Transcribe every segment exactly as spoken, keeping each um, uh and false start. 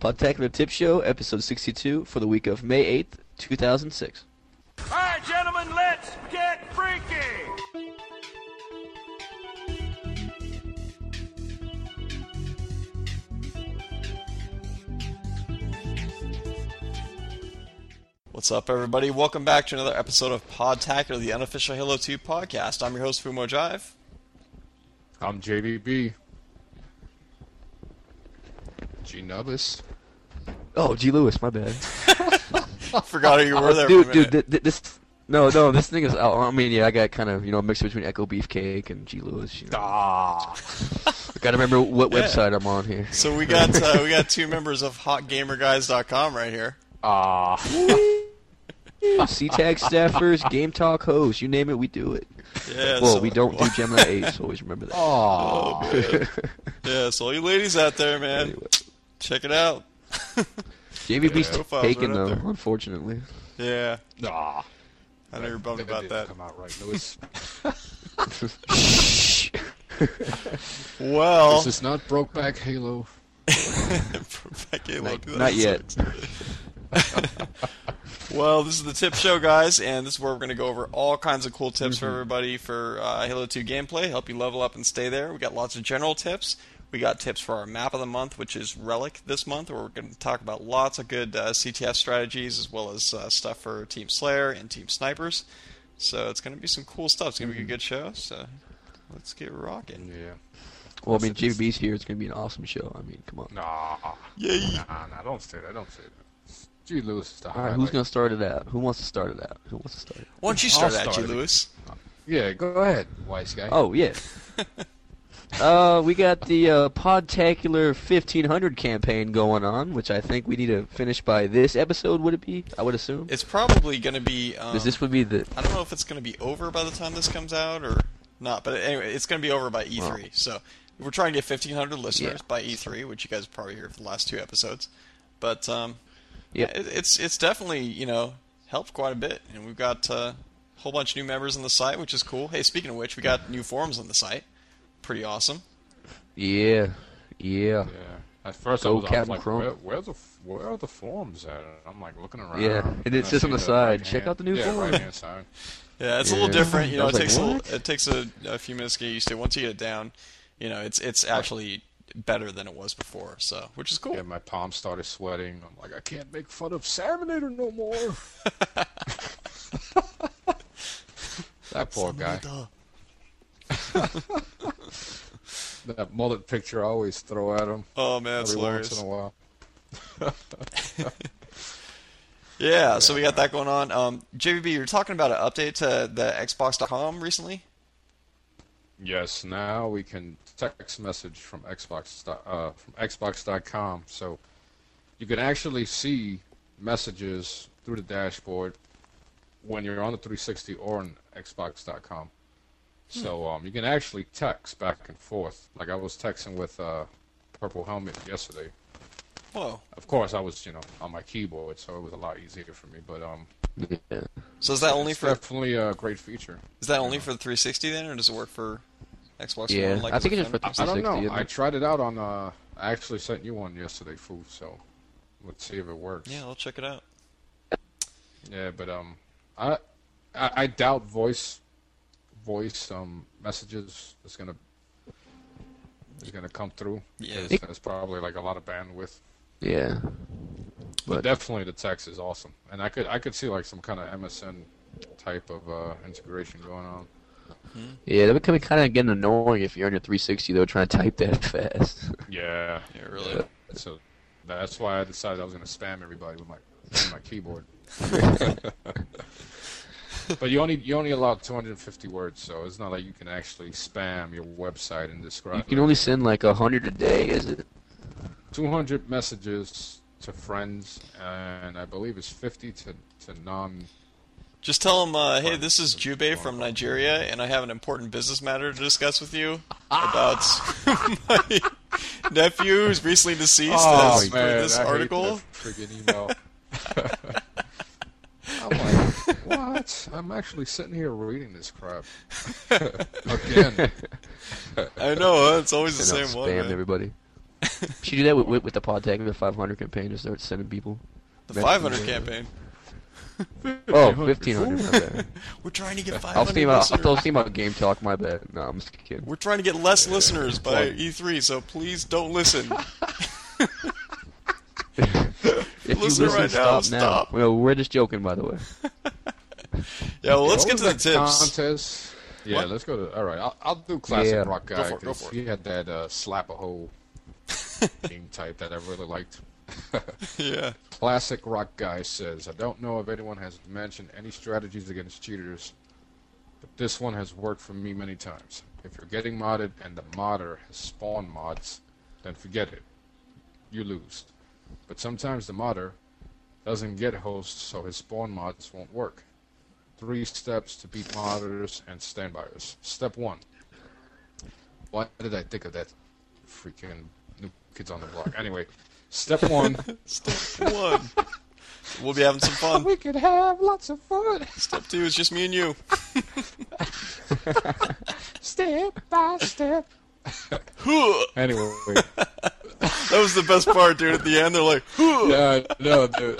Podtacular Tip Show, episode sixty-two, for the week of May eighth, two thousand six. All right, gentlemen, let's get freaky! What's up, everybody? Welcome back to another episode of Podtacular, the unofficial Halo two podcast. I'm your host, Fumo Jive. I'm J V B. G Nubbis. Oh, G. Lewis, my bad. Forgot who you were there dude, for a minute. Dude, th- this... No, no, this thing is... I mean, yeah, I got kind of, you know, mixed between Echo Beefcake and G. Lewis. You know. Ah. I gotta remember what Yeah. website I'm on here. So we got uh, we got two members of hot gamer guys dot com right here. Ah. C-Tag staffers, Game Talk hosts, you name it, we do it. Yeah, Well, so, we don't do Gemini eight, so always remember that. Oh. Yeah, so all you ladies out there, man, Anyway. check it out. J V B's Yeah, profile's taken, right up though, there. unfortunately. Yeah, Ah. I know you're bummed That about didn't that. Come out right, Lewis. Well, This is not Brokeback Halo. Back in, Not, like, not yet. Well, this is the tip show, guys, and this is where we're going to go over all kinds of cool tips Mm-hmm. for everybody for uh, Halo two gameplay, help you level up and stay there. We got lots of general tips. We got tips for our map of the month, which is Relic this month, where we're going to talk about lots of good uh, C T S strategies, as well as uh, stuff for Team Slayer and Team Snipers. So it's going to be some cool stuff. It's going to be a good show, so let's get rocking. Yeah. Well, I mean, J V B's here, it's gonna be an awesome show. I mean, come on. Nah. Yay! Nah, nah, don't say that. Don't say that. G Lewis is the All right, highlight. who's gonna start it out? Who wants to start it out? Who wants to start it? Why don't you I'll start at start you, it. Lewis? Yeah, go ahead, wise guy. Oh, yeah. uh, we got the uh, Podtacular fifteen hundred campaign going on, which I think we need to finish by this episode, would it be? I would assume. It's probably going to be... Um, Because this would be the... I don't know if it's going to be over by the time this comes out or not, but anyway, it's going to be over by E three. Well. So we're trying to get fifteen hundred listeners Yeah. by E three, which you guys probably heard for the last two episodes. But um, Yep. yeah, it, it's it's definitely you know helped quite a bit, and we've got uh, a whole bunch of new members on the site, which is cool. Hey, speaking of which, we got new forums on the site. Pretty awesome. Yeah. Yeah. Yeah. At first Go I was, I was Captain like, Chrome. where, where's the, f- where are the forums at? I'm like looking around. Yeah, and it I says on see the side, check right-hand- out the new yeah, forum. right-hand side. Yeah, it's a Yeah. little different. You know, I it was takes like, a what? little, it takes a, a few minutes to get used to. Once you get it down, you know, it's it's actually better than it was before. So, which is cool. Yeah, my palms started sweating. I'm like, I can't make fun of Salmonator no more. That poor guy. That mullet picture I always throw at him Oh man, it's every hilarious. once in a while. Yeah, so we got that going on. Um, J V B, you're talking about an update to the Xbox dot com recently? Yes, now we can text message from Xbox dot- uh, from Xbox dot com, so you can actually see messages through the dashboard when you're on the three sixty or on Xbox dot com. So um, you can actually text back and forth. Like I was texting with uh, Purple Helmet yesterday. Whoa. Of course, I was you know on my keyboard, so it was a lot easier for me. But um, Yeah. So is that only it's for definitely a great feature. is that only for the three sixty then, or does it work for Xbox Yeah, One? Like I as think a it's just for friend? I don't three sixty, know. isn't I it? tried it out on. Uh, I actually sent you one yesterday, Foo. So let's see if it works. Yeah, I'll check it out. Yeah, but um, I, I I doubt voice voice um messages is gonna is gonna come through. Yeah. because there's probably like a lot of bandwidth. Yeah. But, But- definitely the text is awesome, and I could I could see like some kind of M S N type of uh, integration going on. Yeah, that becoming kind of getting annoying if you're on your three sixty, though, trying to type that fast. Yeah, Yeah, really. so that's why I decided I was gonna spam everybody with my with my keyboard. But you only you only allow two hundred fifty words, so it's not like you can actually spam your website and describe. You can only send like a hundred a day, is it? two hundred messages to friends, and I believe it's fifty to to non. Just tell them, uh, hey, this is Jube from Nigeria, and I have an important business matter to discuss with you about my nephew who's recently deceased. Oh as per man, this I article. hate that friggin' email. I'm like, what? I'm actually sitting here reading this crap again. I know, huh? It's always the Send out same one. spam man. everybody. Should you do that with, with, with the Pod Tackler five hundred campaign to start sending people? The Messages five hundred or- campaign. Oh, fifteen hundred, my bad. We're trying to get five I was hundred thinking about, I was listeners. thinking about Game Talk, my bad. No, I'm just kidding. We're trying to get less listeners by Plug. E three, so please don't listen. If you Listen listen, right now, stop now. stop. Well, we're just joking, by the way. Yeah, well, let's What get to was the that tips. Contest? Yeah, What? let's go to. All right, I'll, I'll do classic Yeah. rock Go guy for it, go 'cause for it. he had that uh, slap a hole game type that I really liked. Yeah. Classic rock guy says, I don't know if anyone has mentioned any strategies against cheaters, but this one has worked for me many times. If you're getting modded and the modder has spawn mods, then forget it. You lose. But sometimes the modder doesn't get hosts, so his spawn mods won't work. Three steps to beat modders and standbyers. Step one. Why did I think of that freaking New Kids on the Block? Anyway, step one. Step one. We'll be having some fun. We could have lots of fun. Step two is just me and you. Step by step. Huh. Anyway, That was the best part, dude. At the end, they're like, huh. yeah, no, dude.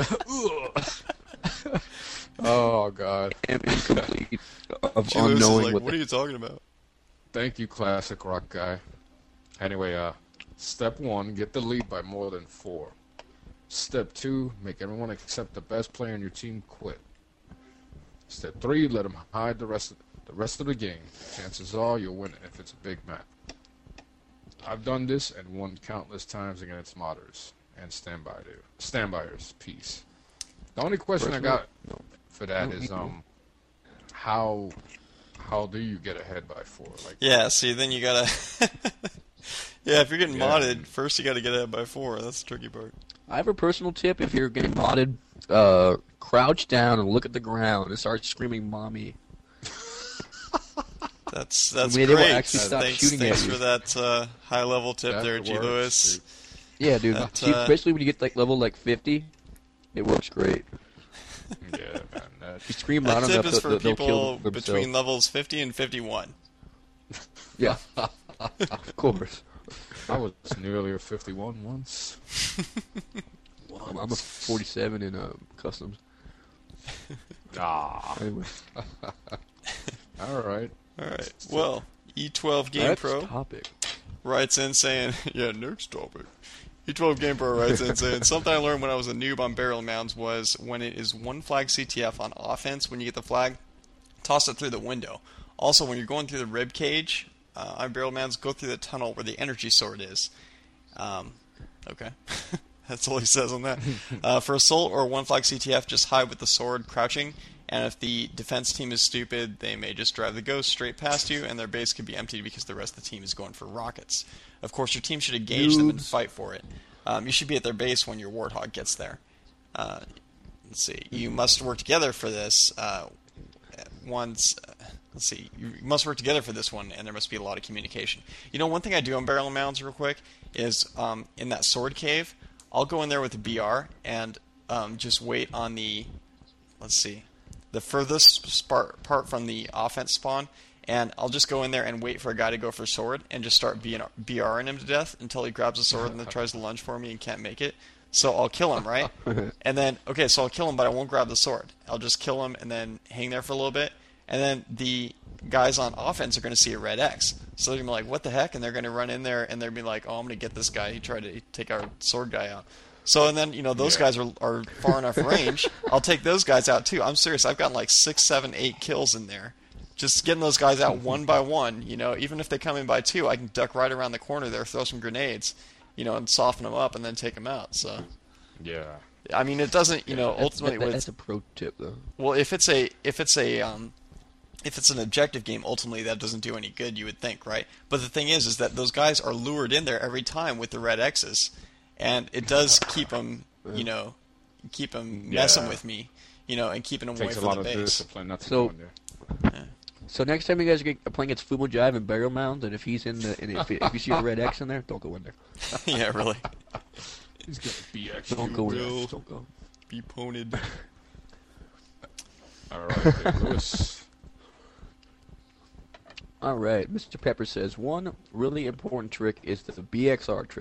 Oh God. And incomplete of She loses, unknowing like, what, what the are you talking about? Thank you, classic rock guy. Anyway, uh, step one, get the lead by more than four. Step two, make everyone except the best player in your team quit. Step three, let them hide the rest of the rest of the game. Chances are you'll win if it's a big map. I've done this and won countless times against modders and standby standbyers. Peace. The only question I got for that is um, how how do you get ahead by four? Like, Yeah, see, then you gotta... yeah, if you're getting Yeah. modded, first you gotta get ahead by four. That's the tricky part. I have a personal tip. If you're getting modded, uh, crouch down and look at the ground and start screaming "mommy." That's that's Maybe they will great. actually stop thanks shooting thanks at you. for that uh, high-level tip that there, G. works, Lewis. dude. Yeah, dude. That, See, uh, especially when you get like level like fifty, it works great. Yeah, man. That, If you scream That loud tip enough, is they'll, for they'll people kill them between levels fifty and fifty-one. Yeah, of course. I was nearly a fifty-one once. I'm, I'm a forty-seven in uh, customs. Ah. Anyway, All right. All right. Well, E twelve Game next Pro topic. writes in saying, yeah, next topic. E twelve Game Pro writes in saying, something I learned when I was a noob on barrel mounds was when it is one flag C T F on offense, when you get the flag, toss it through the window. Also, when you're going through the rib cage uh, on barrel mounds, go through the tunnel where the energy sword is. Um, okay. That's all he says on that. Uh, for assault or one flag C T F, just hide with the sword crouching. And if the defense team is stupid, they may just drive the ghost straight past you, and their base could be emptied because the rest of the team is going for rockets. Of course, your team should engage them and Noobs. fight for it. Um, you should be at their base when your Warthog gets there. Uh, let's see. You must work together for this. Uh, once, uh, let's see. You must work together for this one, and there must be a lot of communication. You know, one thing I do on barrel mounds real quick is um, in that sword cave, I'll go in there with the B R and um, just wait on the, let's see, the furthest spar- part from the offense spawn, and I'll just go in there and wait for a guy to go for sword and just start B R'ing him to death until he grabs a sword and then tries to lunge for me and can't make it. So I'll kill him, right? And then, okay, so I'll kill him, but I won't grab the sword. I'll just kill him and then hang there for a little bit, and then the guys on offense are going to see a red X. So they're going to be like, what the heck? And they're going to run in there, and they're going to be like, oh, I'm going to get this guy. He tried to take our sword guy out. So, and then, you know, those Yeah. guys are, are far enough range. I'll take those guys out, too. I'm serious. I've gotten like six, seven, eight kills in there. Just getting those guys out one by one, you know, even if they come in by two, I can duck right around the corner there, throw some grenades, you know, and soften them up and then take them out. So, Yeah. I mean, it doesn't, you know, That's- ultimately, that- what that's it's, a pro tip, though. well, if it's a, if it's a, um, if it's an objective game, ultimately that doesn't do any good, you would think, right? But the thing is, is that those guys are lured in there every time with the red X's, and it does keep them, you know, keep them messing Yeah. with me, you know, and keeping them away Takes a from lot the of base. discipline not to So- go in there. So next time you guys are playing against Fumo Jive and Barrel Mound, and if he's in the, and if, if you see a red X in there, don't go in there. Yeah, really. He's gonna be extra. Don't go in will. there. Don't go. Be pwned. All right, hey, Lewis. All right, Mister Pepper says one really important trick is the B X R trip.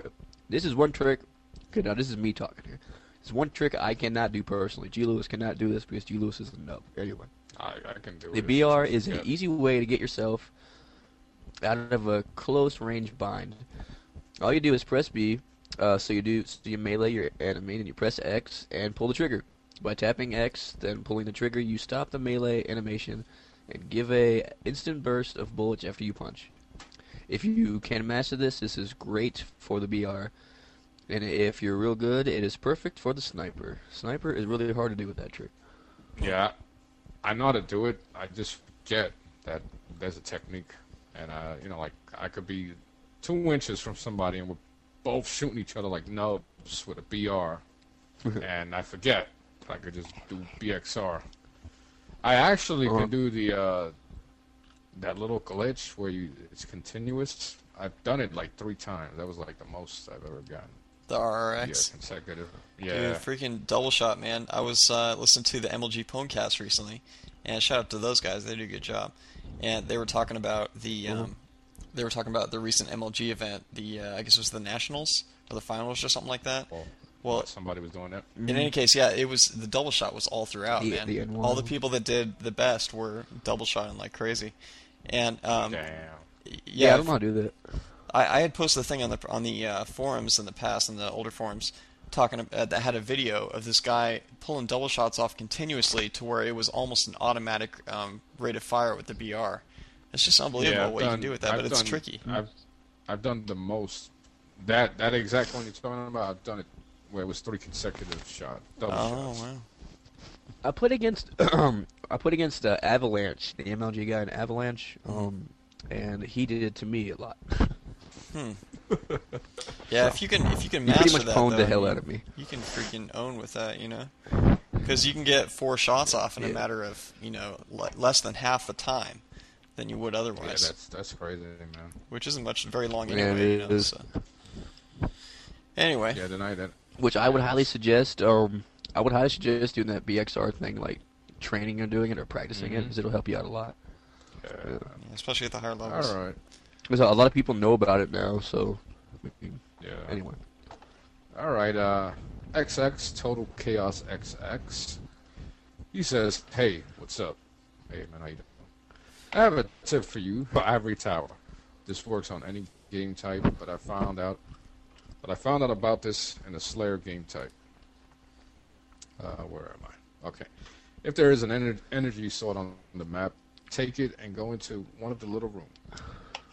This is one trick. Okay, now this is me talking here. It's one trick I cannot do personally. G. Lewis cannot do this because G. Lewis is a nub. Anyway. I, I can do The it. B R is Yeah. an easy way to get yourself out of a close range bind. All you do is press B, uh, so you do so you melee your enemy, and you press X and pull the trigger. By tapping X, then pulling the trigger, you stop the melee animation and give a instant burst of bullets after you punch. If you can master this, this is great for the B R. And if you're real good, it is perfect for the sniper. Sniper is really hard to do with that trick. Yeah, I know how to do it. I just forget that there's a technique, and uh, you know, like I could be two inches from somebody, and we're both shooting each other like nubs with a B R, and I forget I could just do B X R. I actually Uh-huh. can do the uh, that little glitch where you it's continuous. I've done it like three times. That was like the most I've ever gotten. The R R Yeah, X. consecutive. Dude, Yeah. freaking double shot, man. I was uh, listening to the M L G Pwnecast recently, and shout out to those guys. They do a good job. And they were talking about the um, they were talking about the recent M L G event. The uh, I guess it was the Nationals or the Finals or something like that. Well, Well, somebody was doing that. in any case, yeah, it was the double shot was all throughout, The- man. the N one. All the people that did the best were double shotting like crazy. And um, Damn. yeah, Yeah, I don't know how to do that. I, I had posted a thing on the on the uh, forums in the past, in the older forums, talking uh, that had a video of this guy pulling double shots off continuously to where it was almost an automatic um, rate of fire with the B R. It's just unbelievable I've what you done- can do with that, I've but it's done- tricky. I've I've done the most. That that exact one you're talking about. I've done it where it was three consecutive shot double Oh shots. wow! I put against I put against uh, Avalanche, the M L G guy in Avalanche, um, and he did it to me a lot. Yeah, if you can if you can He master pretty much that, pwned though, the hell you, out of me. you can freaking own with that, you know, because you can get four shots off in a Yeah. matter of you know le- less than half the time than you would Yeah, otherwise, that's that's crazy, man. which isn't much very long Yeah, anyway. it you know, is. so. Anyway, Yeah, deny that. Which I would highly suggest. Um, I would highly suggest doing that B X R thing, like training and doing it or practicing it, Mhm. because it'll help you out a lot. Yeah. yeah, especially at the higher levels. All right. Because a lot of people know about it now. So Yeah. anyway, All right. Uh, X X Total Chaos X X. He says, "Hey, what's up? Hey man, how you doing? I have a tip for you for Ivory Tower. This works on any game type, but I found out, but I found out about this in a Slayer game type. Uh, where am I? Okay. If there is an ener- energy sword on the map, take it and go into one of the little rooms.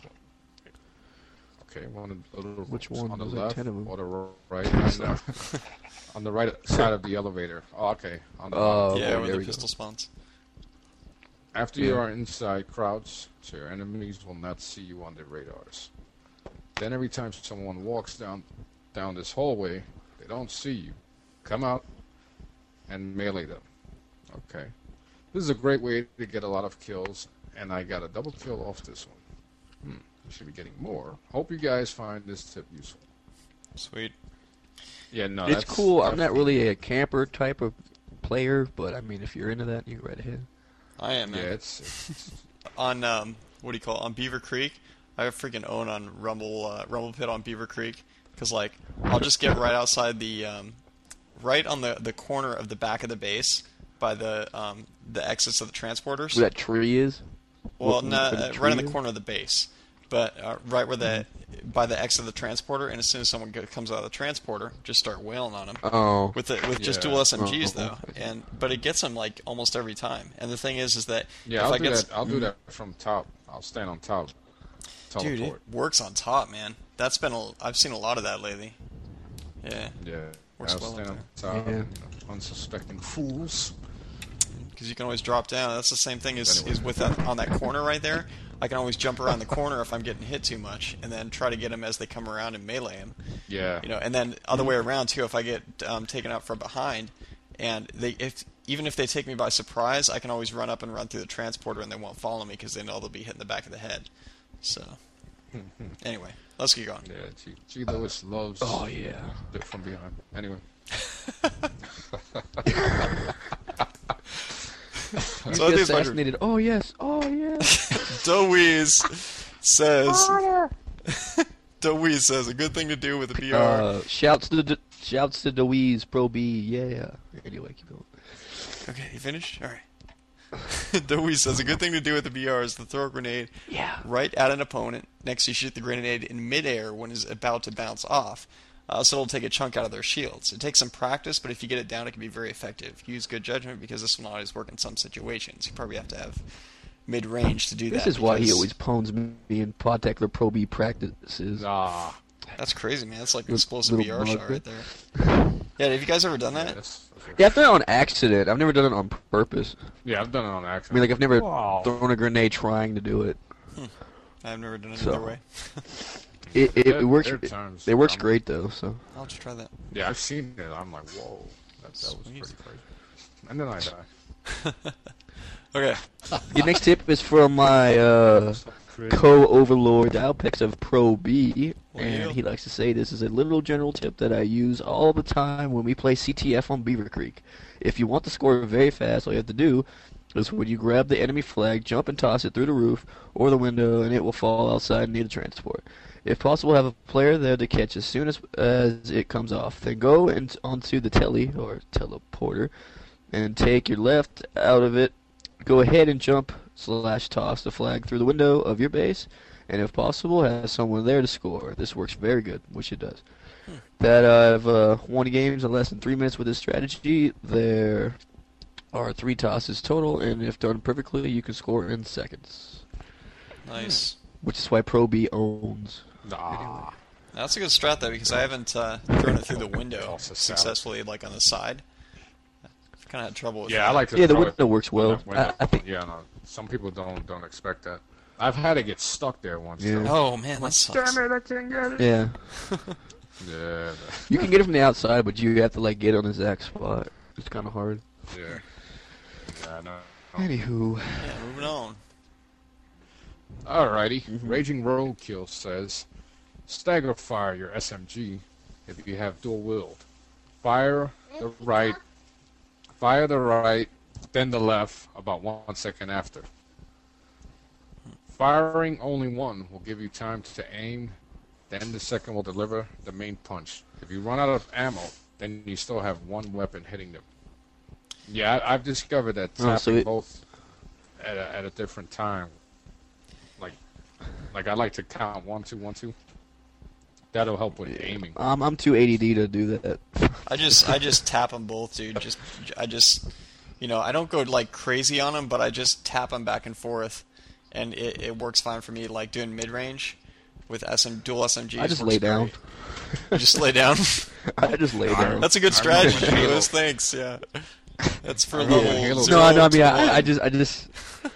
Okay, one of the little Which rooms one? on the There's like left ten of 'em. or the r- right. I know. On the right side of the elevator. Oh, okay. On the Oh, Yeah, okay, where there the we go. pistol spawns. After you Yeah. are inside, crouch so your enemies will not see you on their radars. Then every time someone walks down down this hallway, they don't see you. Come out and melee them. Okay. This is a great way to get a lot of kills, and I got a double kill off this one. Hmm. I should be getting more. Hope you guys find this tip useful. Sweet. Yeah, no, it's that's cool. I'm not definitely- really a camper type of player, but I mean, if you're into that, you go right ahead. I am, man. Yeah, it's, it's On um, what do you call it? On Beaver Creek? I freaking own on Rumble uh, Rumble Pit on Beaver Creek because like I'll just get right outside the um, right on the the corner of the back of the base by the um, the exits of the transporters. Where that tree is. Well, What- no, where the uh, tree right in the is? corner of the base, but uh, right where the by the exit of the transporter. And as soon as someone go, comes out of the transporter, just start wailing on them Oh. with the, with just Yeah. dual S M Gs Oh, though. okay. And but it gets them like almost every time. And the thing is, is that yeah. if I'll I do get that. I'll do that from top. I'll stand on top. Dude, Teleport. it works on top, man. That's been a, I've seen a lot of that lately. Yeah, Yeah, Works I'll well stand up on top. there. And, you know, unsuspecting fools. because you can always drop down. That's the same thing as, Anyway. is with that on that corner right there. I can always jump around the corner if I'm getting hit too much, and then try to get them as they come around and melee them. Yeah. You know, and then other way around too. If I get um, taken out from behind, and they if even if they take me by surprise, I can always run up and run through the transporter, and they won't follow me because they know they'll be hitting the back of the head. So anyway, let's get going. Yeah, G, G. Lewis loves Oh yeah. it from behind. Anyway. So I You think get it's my turn. assassinated. Oh yes. Oh yes. Deweese says Deweese says, a good thing to do with a B R. Uh, shouts to D- shouts to Deweese Pro B. Yeah. Anyway, keep going. Okay, you finished? All right. Deweese says, a good thing to do with the B R is to throw a grenade Yeah. right at an opponent. Next, you shoot the grenade in midair when it's about to bounce off. Uh, so it'll take a chunk out of their shields. It takes some practice, but if you get it down, it can be very effective. Use good judgment because this will not always work in some situations. You probably have to have mid-range to do This that. is why he because- always pwns me in Podtacular Pro B practices. Nah. That's crazy, man. That's like an Little- explosive little B R bug. shot right there. Yeah, have you guys ever done Yeah, that? that's, that's Yeah, I've done it on accident. I've never done it on purpose. yeah, I've done it on I accident. mean, like, I've never Wow. thrown a grenade trying to do it. I've never done it So- either way. It, it, There- it works. there are It, times it works I'm- great though. So I'll just try that. Yeah, I've seen it. I'm like, whoa, that, that was Sweet. pretty crazy. And then I die. Okay. your next tip is from my uh, co-overlord Alpex of Pro B, Well, and yeah. he likes to say this is a little general tip that I use all the time when we play C T F on Beaver Creek. If you want to score very fast, all you have to do is when you grab the enemy flag, jump and toss it through the roof or the window, and it will fall outside near the transport. If possible, have a player there to catch as soon as as it comes off. Then go in, onto the telly or teleporter and take your left out of it. Go ahead and jump slash toss the flag through the window of your base, and if possible, have someone there to score. This works very good, which it does. That uh, I've uh, won games in less than three minutes with this strategy. There are three tosses total, and if done perfectly, you can score in seconds. Nice. Which is why Pro B owns. Nah. That's a good strat though, because I haven't uh, thrown it through the window Also salad. successfully, like on the side. I've kind of had trouble with Yeah, that. I like to Yeah, the throw window it works when well. the- when I, the- I think. Yeah, no. Some people don't don't expect that. I've had it get stuck there once. Yeah. Too. Oh man, that sucks. it, I can't get it. Yeah, Yeah, you can get it from the outside, but you have to like get on the exact spot. It's kind of hard. yeah. Yeah, no. Anywho, Yeah, moving on. Alrighty. Mm-hmm. Raging Roadkill says, stagger fire your S M G if you have dual wield. Fire the right, fire the right, then the left about one second after. Firing only one will give you time to aim, then the second will deliver the main punch. If you run out of ammo, then you still have one weapon hitting them. Yeah, I, I've discovered that Oh, tapping so it- both at a, at a different time. Like, like I like to count one, two, one, two. That'll help with aiming. I'm I'm too A D D to do that. I just I just tap them both, dude. Just I just you know I don't go like crazy on them, but I just tap them back and forth, and it, it works fine for me. Like doing mid range with S M dual S M Gs. I just works lay down. great. You just lay down. I just lay down. That's a good I remember strategy, when Halo- Lewis. Thanks. Yeah, that's for I remember level when Halo- zero No, I know. I to mean, I, I one. just, I just,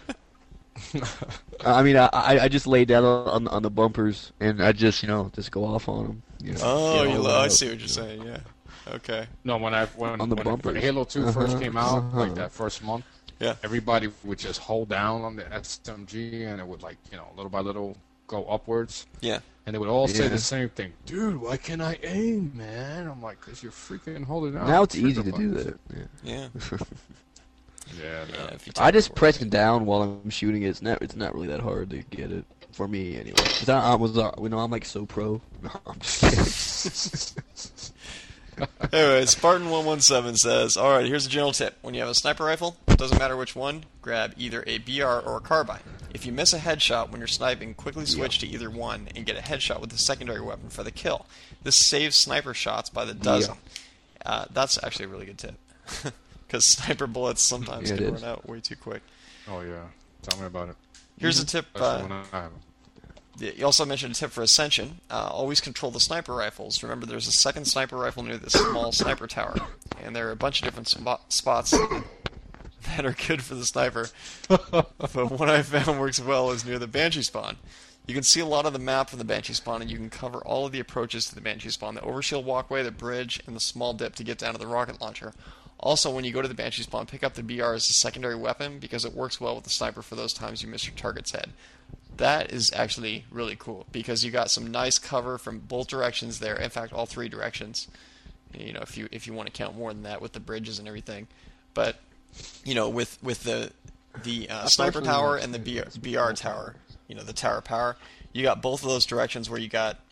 I mean, I, I I just lay down on on the bumpers and I just, you know, just go off on them. You know, Oh, get you all lo- I out, see what you're you know. saying. Yeah. Okay. No, when I when On the when, when bumpers. Halo two Uh-huh, first came out, uh-huh. like that first month, Yeah. everybody would just hold down on the S M G, and it would like you know little by little go upwards, Yeah. and they would all say Yeah. the same thing. Dude, why can't I aim, man? I'm like, cause you're freaking holding down. Now it's trigger easy to do buttons." that. Yeah. Yeah. Yeah, Yeah. no. If you I tap just it press forward. it down while I'm shooting it. It's not, it's not really that hard to get it for me anyway. 'Cause I, I was, uh, you know, I'm like so pro. No, I'm just kidding. Anyway, Spartan one one seven says, alright, here's a general tip. When you have a sniper rifle, it doesn't matter which one, grab either a B R or a carbine. If you miss a headshot when you're sniping, quickly switch to either one and get a headshot with the secondary weapon for the kill. This saves sniper shots by the dozen. Uh, that's actually a really good tip. Because sniper bullets sometimes Yeah, it can is. run out way too quick. Oh yeah, tell me about it. Here's a tip. Especially Uh, when I have 'em. You also mentioned a tip for Ascension. Uh, always control the sniper rifles. Remember, there's a second sniper rifle near this small sniper tower, and there are a bunch of different spot- spots that are good for the sniper. But one I found works well is near the Banshee spawn. You can see a lot of the map from the Banshee spawn, and you can cover all of the approaches to the Banshee spawn: the overshield walkway, the bridge, and the small dip to get down to the rocket launcher. Also, when you go to the Banshee spawn, pick up the B R as a secondary weapon because it works well with the sniper for those times you miss your target's head. That is actually really cool because you got some nice cover from both directions there. In fact, all three directions. You know, if you if you want to count more than that with the bridges and everything, but you know, with with the the uh, sniper personally tower like and the to B R, see B R both tower, you know, the tower power, you got both of those directions where you got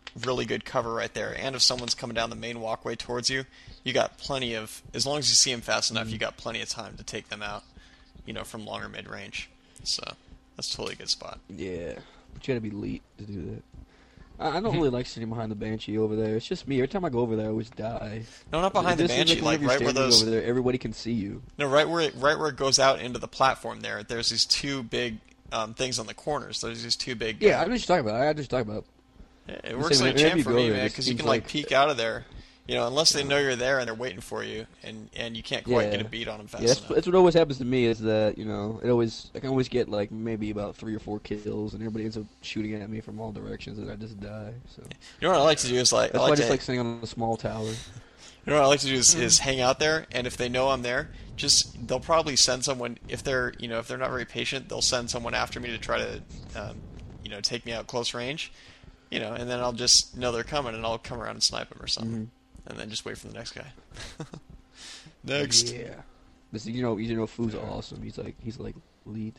really good cover right there. And if someone's coming down the main walkway towards you, you got plenty of, as long as you see them fast enough, Mm-hmm. you got plenty of time to take them out, you know, from longer mid range. So that's totally a good spot. Yeah, but you gotta be elite to do that. I, I don't really like sitting behind the Banshee over there. It's just me. Every time I go over there, I always die. No, not behind the This is Banshee, like whenever right you're where standing those. over there, everybody can see you. No, right where it, right where it goes out into the platform. There, there's these two big um, things on the corners. There's these two big. Yeah, uh, I know what you're talking about. I know what you're talking about. It I'm works saying like a whenever champ you for go me, there, man, it because you seems can like like- peek out of there. You know, unless they know you're there and they're waiting for you, and, and you can't quite Yeah. get a beat on them fast Yeah, that's, enough. that's what always happens to me. Is that you know, it always I can always get like maybe about three or four kills, and everybody ends up shooting at me from all directions, and I just die. So You know what I like to do is like that's I why like I just to, like sitting on a small tower. you know what I like to do is, is hang out there, and if they know I'm there, just they'll probably send someone. If they're you know if they're not very patient, they'll send someone after me to try to um, you know take me out close range. You know, and then I'll just know they're coming, and I'll come around and snipe them or something, and then just wait for the next guy. Next. Yeah, this you know you know Fu's awesome. He's like he's like lead.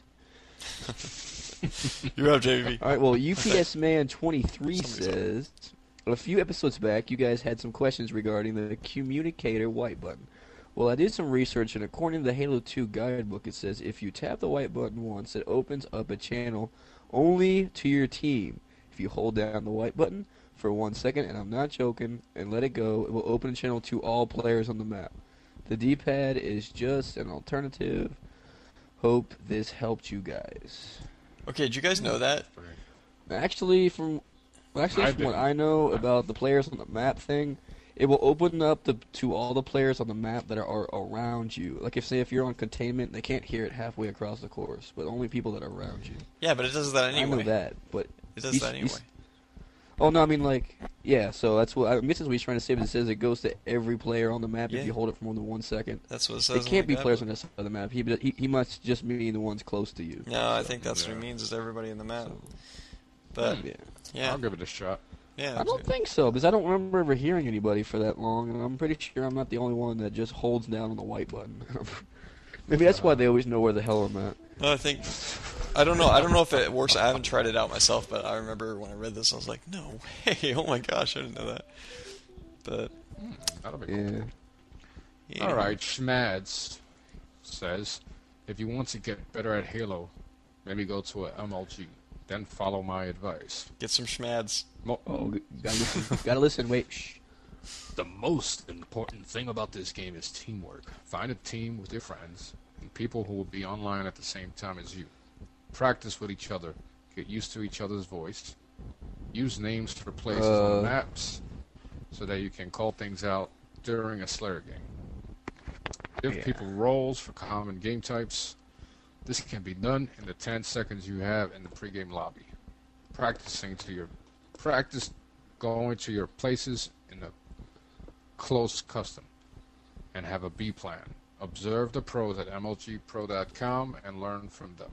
You're up, J V. All right, well, U P S Man twenty-three Somebody's up. says, a few episodes back, you guys had some questions regarding the communicator white button. Well, I did some research, and according to the Halo two guidebook, it says if you tap the white button once, it opens up a channel only to your team. If you hold down the white button for one second, and I'm not joking, and let it go, it will open a channel to all players on the map. The D-pad is just an alternative. Hope this helped you guys. Okay, did you guys know that? Actually, from actually I from what didn't. I know about the players on the map thing, it will open up the, to all the players on the map that are, are around you. Like if say if you're on containment, they can't hear it halfway across the course, but only people that are around you. Yeah, but it does that anyway. I know that, but It does you- that you anyway. s- oh no, I mean like yeah. So that's what I'm guessing what he's trying to say. But it says it goes to every player on the map Yeah. if you hold it for more than one second. That's what it says. It on can't the be players guidebook. on this side of the map. He he, he must just mean the ones close to you. No, I think that's what Yeah. it means is everybody in the map. So, But yeah. yeah, I'll give it a shot. yeah. I don't think so, because I don't remember ever hearing anybody for that long, and I'm pretty sure I'm not the only one that just holds down on the white button. Maybe that's why they always know where the hell I'm at. No, I think I don't know. I don't know if it works. I haven't tried it out myself, but I remember when I read this, I was like, "No way! Oh my gosh, I didn't know that." But That'll be cool. Yeah. yeah. All right, Schmads says, if you want to get better at Halo, maybe go to a M L G. Then follow my advice. Get some schmads. Mo- Oh, g- gotta listen. gotta listen. Wait. Shh. The most important thing about this game is teamwork. Find a team with your friends and people who will be online at the same time as you. Practice with each other. Get used to each other's voice. Use names for places Uh. on maps so that you can call things out during a Slayer game. Give Yeah. people roles for common game types. This can be done in the ten seconds you have in the pregame lobby. Practicing to your practice going to your places in the close custom and have a B plan. Observe the pros at M L G pro dot com and learn from them.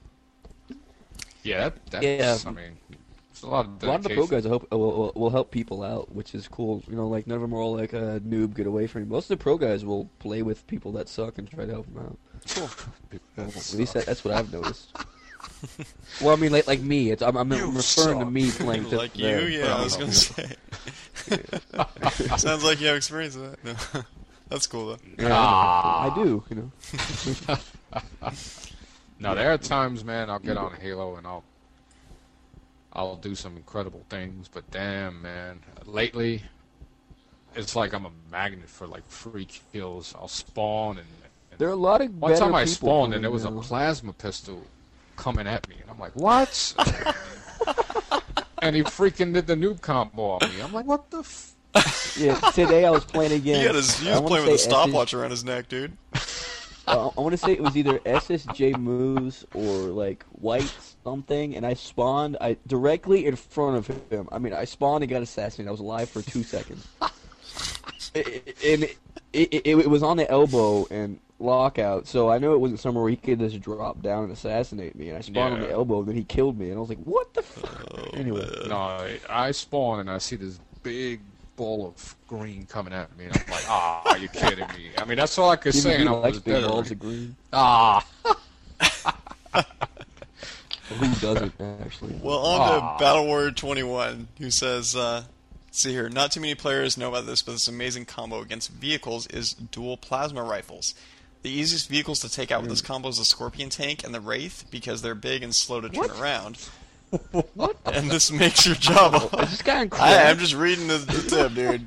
Yeah, that, that's, Yeah. I mean, it's a lot of A lot of the pro dedication. guys will help, will, will, will help people out, which is cool. You know, like none of them are all like a noob, get away from you. Most of the pro guys will play with people that suck and try to help them out. Cool. People Well, that at least suck. that, that's what I've noticed. Well, I mean, like like me. It's, I'm, I'm You referring to suck. me playing to like you, them. yeah. I was Oh, gonna say. Sounds like you have experience with that. No. That's cool though. Yeah, Ah. I do. You know. Now there are times, man, I'll get on Halo and I'll I'll do some incredible things, but damn, man, lately it's like I'm a magnet for like free kills. I'll spawn and, and There are a lot of one better time I people spawned and coming there was a now. plasma pistol coming at me, and I'm like, what? And he freaking did the noob combo on me. I'm like, what the? F-? Yeah, today I was playing again. He, had his, he I was wanna playing with a say stopwatch around his neck, dude. uh, I want to say it was either S S J Moose or like White something, and I spawned I directly in front of him. I mean, I spawned and got assassinated. I was alive for two seconds. It- it- and it, it, it, it was on the elbow and lockout, so I know it wasn't somewhere where he could just drop down and assassinate me. And I spawned on Yeah. the elbow, and then he killed me, and I was like, "What the?" F-? Oh, Anyway, No, I, I spawn and I see this big ball of green coming at me, and I'm like, ah, are you kidding me? I mean, that's all I could he, say, he and I likes was big dead balls already. of green. Ah. Who doesn't actually? Well, on Aw. to Battle Warrior twenty-one, who says, uh, let's see here, not too many players know about this, but this amazing combo against vehicles is dual plasma rifles. The easiest vehicles to take out with this combo is the Scorpion tank and the Wraith, because they're big and slow to turn What? around. What? And this makes your job... Is this guy in I, crack? I'm just reading the, the tip, dude.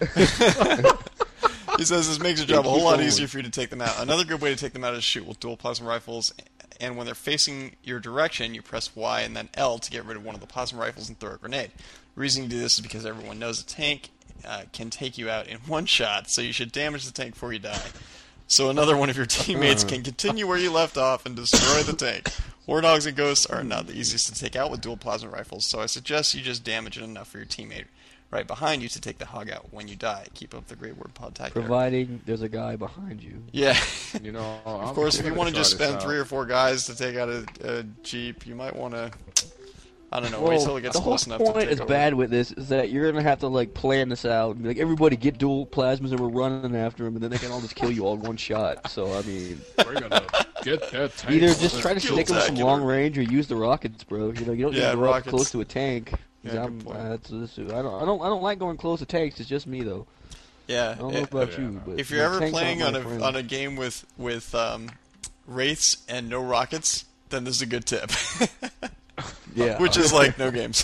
He says this makes your job a whole keep lot going. easier for you to take them out. Another good way to take them out is shoot with dual plasma rifles, and when they're facing your direction, you press Y and then L to get rid of one of the plasma rifles and throw a grenade. The reason you do this is because everyone knows a tank uh, can take you out in one shot, so you should damage the tank before you die. So another one of your teammates can continue where you left off and destroy the tank. Warthogs and Ghosts are not the easiest to take out with dual plasma rifles, so I suggest you just damage it enough for your teammate right behind you to take the hog out when you die. Keep up the great word podtacular. Providing there's a guy behind you. Yeah. You know, Of course, if you want to just spend three or four guys to take out a, a Jeep, you might want to, I don't know, wait till it gets the whole close enough to point take is over. bad with this is that you're gonna have to like plan this out and be like, everybody get dual plasmas and we're running after them, and then they can all just kill you all in one shot. So I mean, We're gonna get that tank. either just try to Kill stick them from tacular. long range or use the rockets, bro. You know, you don't Yeah, need to go up rockets. close to a tank. 'Cause Yeah, good I'm, point. uh, that's, that's, I don't, I don't, I don't like going close to tanks. It's just me though. Yeah. I don't know it- about yeah. you, but if you you're know, ever tanks playing on aren't my a friend. on a game with with um, wraiths and no rockets, then this is a good tip. yeah, Which is like no games.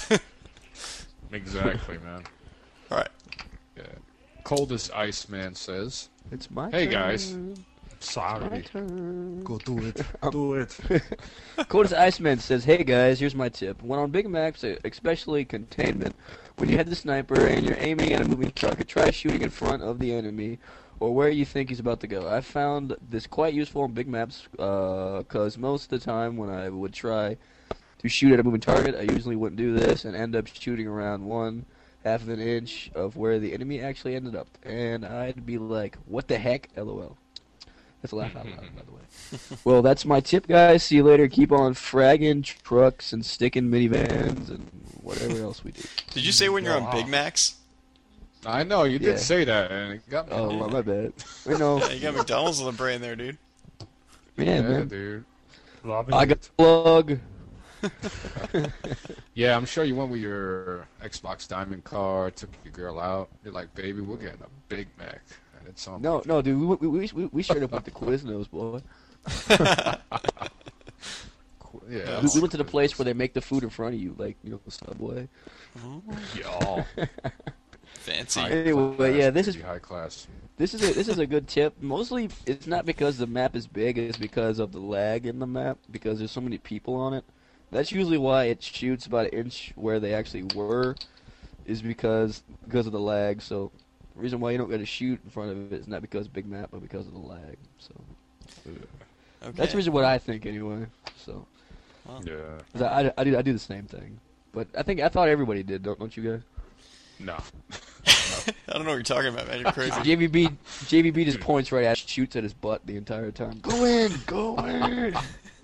Exactly, man. All right. Yeah. Coldest Iceman says, it's my "Hey turn. guys, My sorry. turn. Go do it. Do it." Coldest Iceman says, "Hey guys, here's my tip. When on big maps, especially containment, when you have the sniper and you're aiming at a moving target, try shooting in front of the enemy or where you think he's about to go. I found this quite useful on big maps because most of the time when I would try to shoot at a moving target, I usually wouldn't do this and end up shooting around one half of an inch of where the enemy actually ended up. And I'd be like, what the heck? LOL. That's a laugh out loud, by the way. Well, that's my tip, guys. See you later. Keep on fragging trucks and sticking minivans and whatever else we do. Did you say when you're on Wow. Big Macs? I know you did Yeah. say that, and it got me. Oh, my, my bad. You know, Yeah, you got McDonald's on the brain there, dude. yeah, yeah, man. dude. I got a plug. Yeah, I'm sure you went with your Xbox Diamond card, took your girl out. You're like, baby, we're getting a Big Mac, and it's on. No, no, dude. We we we, we straight up with the Quiznos, boy. Yeah, We, we went to the place where they make the food in front of you, like you know, Subway. Y'all. Fancy. High Anyway, class, yeah, this is pretty high class. This is a, this is a good tip. Mostly, it's not because the map is big. It's because of the lag in the map. Because there's so many people on it. That's usually why it shoots about an inch where they actually were, is because because of the lag. So, the reason why you don't get to shoot in front of it is not because of big map, but because of the lag. So Okay. that's the reason what I think anyway. So Yeah. 'cause I, I, I do I do the same thing. But I think I thought everybody did, don't don't you guys? No. I don't know what you're talking about, man. You're crazy. J V B J V B just points right at, shoots at his butt the entire time. Go in, go in.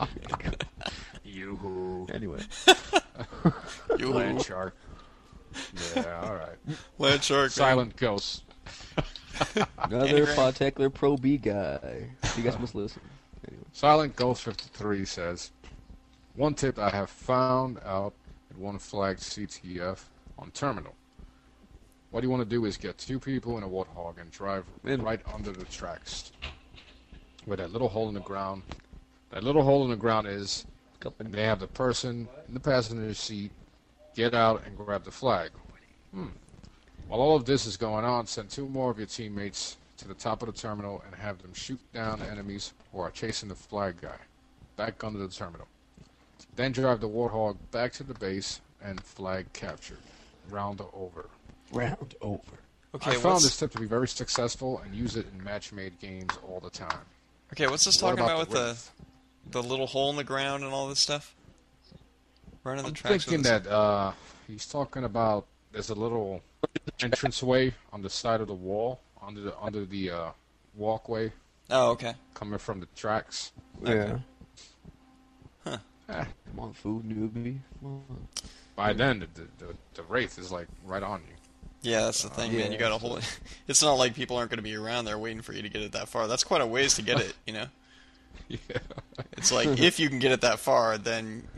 You. Anyway. You Land shark. Yeah, all right. land shark. man. Silent ghost. Another Anagram. Podtacular Pro B guy. You guys must listen. Anyway. Silent Ghost fifty-three says, one tip I have found out at one flagged C T F on terminal. What you want to do is get two people in a Warthog and drive Man. right under the tracks. Where that little hole in the ground, that little hole in the ground is, and they have the person in the passenger seat get out and grab the flag. Hmm. While all of this is going on, send two more of your teammates to the top of the terminal and have them shoot down the enemies who are chasing the flag guy back under the terminal. Then drive the Warthog back to the base and flag captured. Round over. Round over. Okay, I found what's, this tip to be very successful and use it in match-made games all the time. okay, what's this What talking about, about with the the width? the little hole in the ground and all this stuff? Running the I'm tracks thinking with this- that uh, he's talking about there's a little entranceway on the side of the wall under the under the uh, walkway Oh, okay. coming from the tracks. Yeah. Huh. Eh, Come on, food newbie. Come on. by then, the, the the wraith is like right on you. Yeah, that's the thing, man. You yeah, gotta hold it. It's not like people aren't gonna be around there waiting for you to get it that far. That's quite a ways to get it, you know. Yeah. It's like if you can get it that far, then y-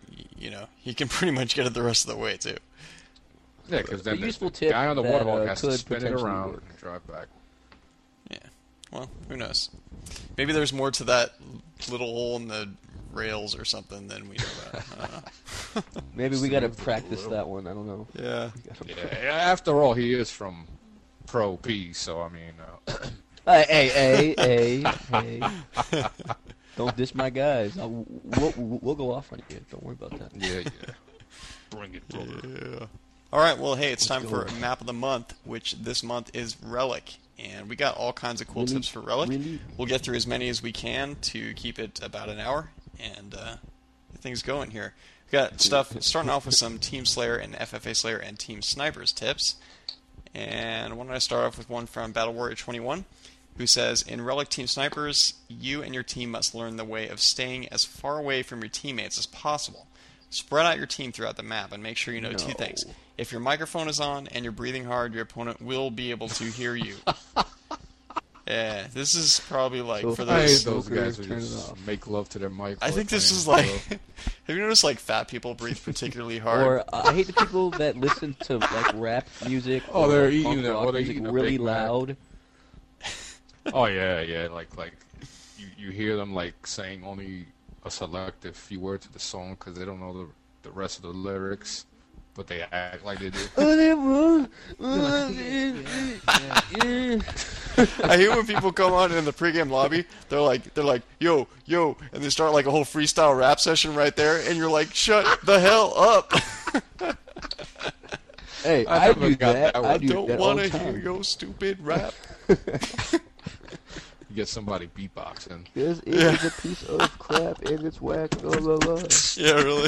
you know, he can pretty much get it the rest of the way too. Yeah, because then A the, useful the tip guy on the that, Warthog uh, has to could spin it potentially around work. and drive back. Yeah. Well, who knows? Maybe there's more to that little hole in the rails or something than we know about. I don't know. Maybe we gotta Smooth it a practice little. that one. I don't know. Yeah. Yeah, after all, he is from Pro P, so I mean, uh, Hey, hey, hey, hey, hey. Don't diss my guys. I'll, we'll, we'll go off on you. Don't worry about that. yeah, yeah. Bring it, brother. Yeah. All right. Well, hey, it's time Let's for go. map of the month, which this month is Relic, and we got all kinds of cool Really? tips for Relic. Really? We'll get through as many as we can to keep it about an hour and uh, get things going here. We got stuff starting off with some Team Slayer and F F A Slayer and Team Snipers tips. And why don't I start off with one from Battle Warrior twenty-one, who says, in Relic Team Snipers, you and your team must learn the way of staying as far away from your teammates as possible. Spread out your team throughout the map and make sure you know two No. things. If your microphone is on and you're breathing hard, your opponent will be able to hear you. Yeah, this is probably like So for if I hate those. those Smokers, guys who turn it just off. make love to their mic. I while think this playing is like. Halo. Have you noticed like fat people breathe particularly hard? Or uh, I hate the people that listen to like rap music. Oh, or they're punk eating it, rock or they're music eating a really Big Mac. loud. Oh yeah, yeah. Like like you, you hear them like saying only a selective few words of the song because they don't know the the rest of the lyrics, but they act like they do. I hate when people come on in the pregame lobby. They're like, they're like, yo, yo, and they start like a whole freestyle rap session right there, and you're like, shut the hell up! Hey, I I, never do got that. that I one. do Don't that all want the to hear time. your stupid rap. You get somebody beatboxing. This is Yeah. a piece of crap and it's whack. Blah, blah, blah. Yeah, really.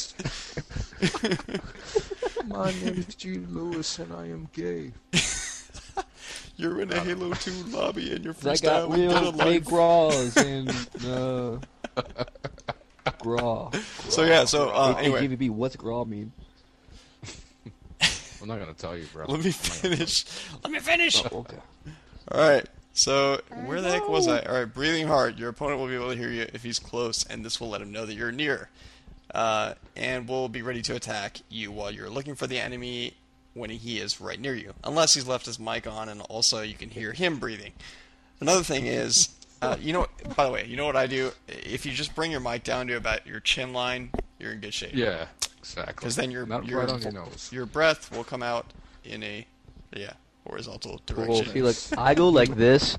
My name is Gene Lewis and I am gay. You're in a Halo two lobby and you're I got freestyling dead real alive. big graws and uh, graw. So yeah, so uh, Hey, anyway, G V B, what's graw mean? I'm not gonna tell you, bro. let me finish. Let me finish. Oh, okay. All right. So where the heck was I? All right, breathing hard. Your opponent will be able to hear you if he's close, and this will let him know that you're near, uh, and will be ready to attack you while you're looking for the enemy when he is right near you, unless he's left his mic on, and also you can hear him breathing. Another thing is, uh, you know, by the way, you know what I do? If you just bring your mic down to about your chin line, you're in good shape. Yeah, exactly. Because then your not your right on your nose. your breath will come out in a yeah horizontal Well, direction. see, like I go like this.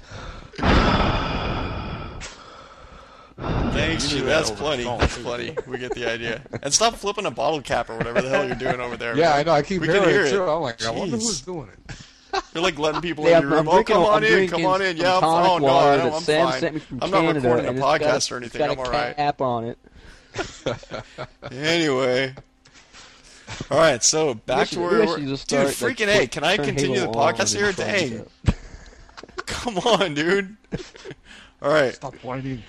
Thanks, You G. do that That's over the plenty. phone, That's too. plenty. We get the idea. And stop flipping a bottle cap or whatever the hell you're doing over there. Yeah, man. I know. I keep We hearing can hear it it. too. I'm like, I wonder Jeez. who's doing it. You're like letting people Yeah, in your I'm room. Oh, drinking- come on I'm in, drinking come on in. some Yeah, I'm tonic fine. No, water I know, that I'm Sam fine. sent me from I'm not Canada, recording a and it's got podcast or anything. It's I'm got all a right. cap on it. Anyway. All right, so back should- to we where we actually were. just Dude, start, like, freaking A, put- can I turn continue Halo the on podcast and here? try Dang. it. Come on, dude. All right. Stop whining.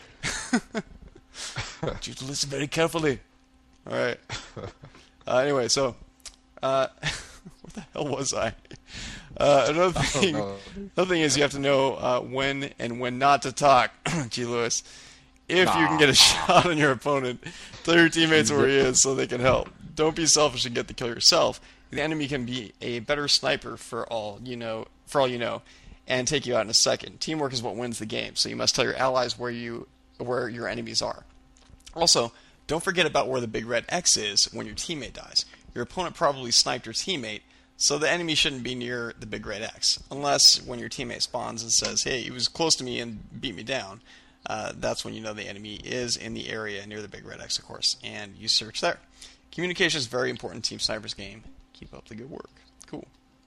Just listen very carefully. All right. Uh, anyway, so uh, where the hell was I? Uh, another thing, know. another thing is you have to know uh, when and when not to talk. G. Lewis, if you can get a shot on your opponent, tell your teammates where he is so they can help. Don't be selfish and get the kill yourself. The enemy can be a better sniper for all you know. For all you know, and take you out in a second. Teamwork is what wins the game. So you must tell your allies where you where your enemies are. Also, don't forget about where the big red X is when your teammate dies. Your opponent probably sniped your teammate, so the enemy shouldn't be near the big red X. Unless when your teammate spawns and says, hey, he was close to me and beat me down, uh, that's when you know the enemy is in the area near the big red X, of course, and you search there. Communication is very important in Team Sniper's game. Keep up the good work. Cool.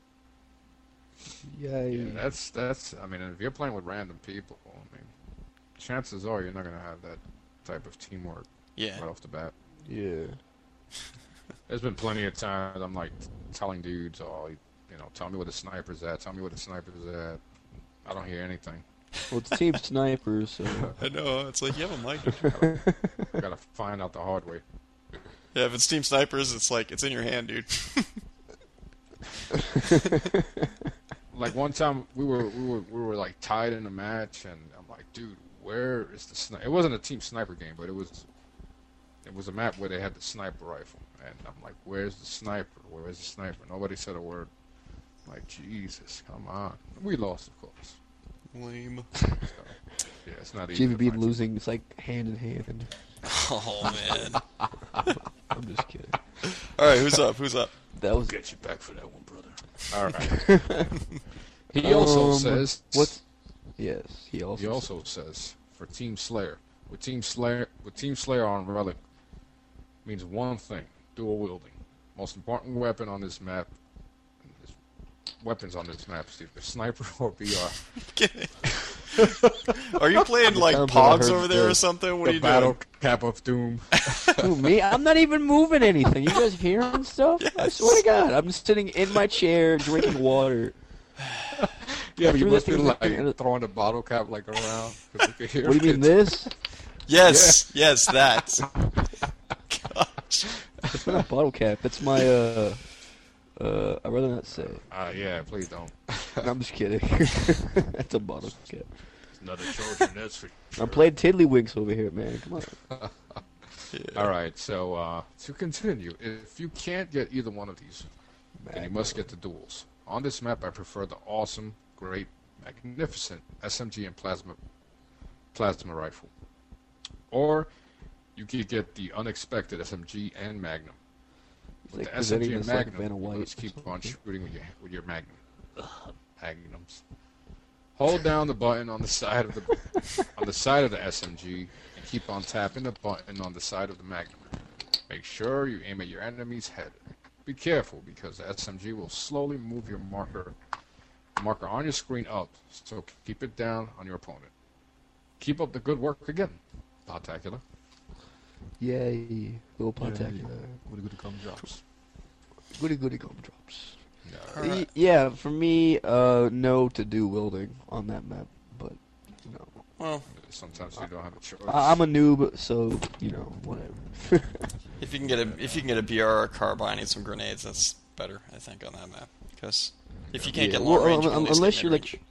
Yay. Yeah, that's that's. I mean, if you're playing with random people, I mean, chances are you're not gonna have that type of teamwork Yeah. right off the bat. Yeah. There's been plenty of times I'm like telling dudes, "Oh, you know, tell me where the sniper's at. Tell me where the sniper's at." I don't hear anything. Well, it's Team Snipers, so. I know. It's like, you have a mic. I gotta find out the hard way. Yeah, if it's Team Snipers, it's like, it's in your hand, dude. Like one time we were we were we were like tied in a match, and I'm like, dude, where is the sniper? It wasn't a team sniper game, but it was it was a map where they had the sniper rifle, and I'm like, where's the sniper? Where's the sniper? Nobody said a word. I'm like, Jesus, come on. We lost, of course. Lame. So, yeah, it's not easy. G V to B find losing, it's like hand in hand. Oh man. I'm just kidding. All right, who's up? Who's up? That was Get you back for that one, brother. All right. He also Um, says. What's Yes, he also. He also says for Team Slayer, with Team Slayer, with Team Slayer on Relic, means one thing: dual wielding. Most important weapon on this map. Weapons on this map, Steve. The sniper or B R. Are you playing like Sounds like I Pogs heard over there or this. something? What The are you battle doing? cap of doom. Who, me? I'm not even moving anything. You guys hearing stuff? I Yes. swear to God, I'm just sitting in my chair drinking water. Yeah, but you Threw must that be thing like in the- throwing the bottle cap like around. 'Cause we could hear What do you mean, it. this? Yes, yes, that. Gosh. It's not a bottle cap. It's my, uh, uh, I'd rather not say. Uh, yeah, please don't. No, I'm just kidding. That's a bottle cap. Another Trojan, that's for I'm playing Tiddlywinks over here, man. Come on. Yeah. All right, so uh, to continue, if you can't get either one of these, then you must get the duels. On this map, I prefer the awesome, great, magnificent S M G and plasma plasma rifle. Or you could get the unexpected S M G and Magnum. He's With like the S M G presenting and this like Magnum, Vanna you White. must or keep on something. shooting with your with your Magnum. Magnums. Hold down the button on the side of the on the side of the S M G and keep on tapping the button on the side of the Magnum. Make sure you aim at your enemy's head. Be careful because the S M G will slowly move your marker marker on your screen up, so keep it down on your opponent. Keep up the good work again, Potacular. Yay. Little Pontacular. Goody goody gumdrops. Goody goody gumdrops. Yeah. All right. Y- Yeah, for me, uh, no to do wielding on that map, but, you know. Well, Sometimes you don't have a choice. I- I'm a noob, so, you know, whatever. if you can get a if you can get a B R or a carbine and some grenades, that's better, I think, on that map. Because if you can't Yeah, get long well, range, you um, can at least unless get you're, like, mid-range.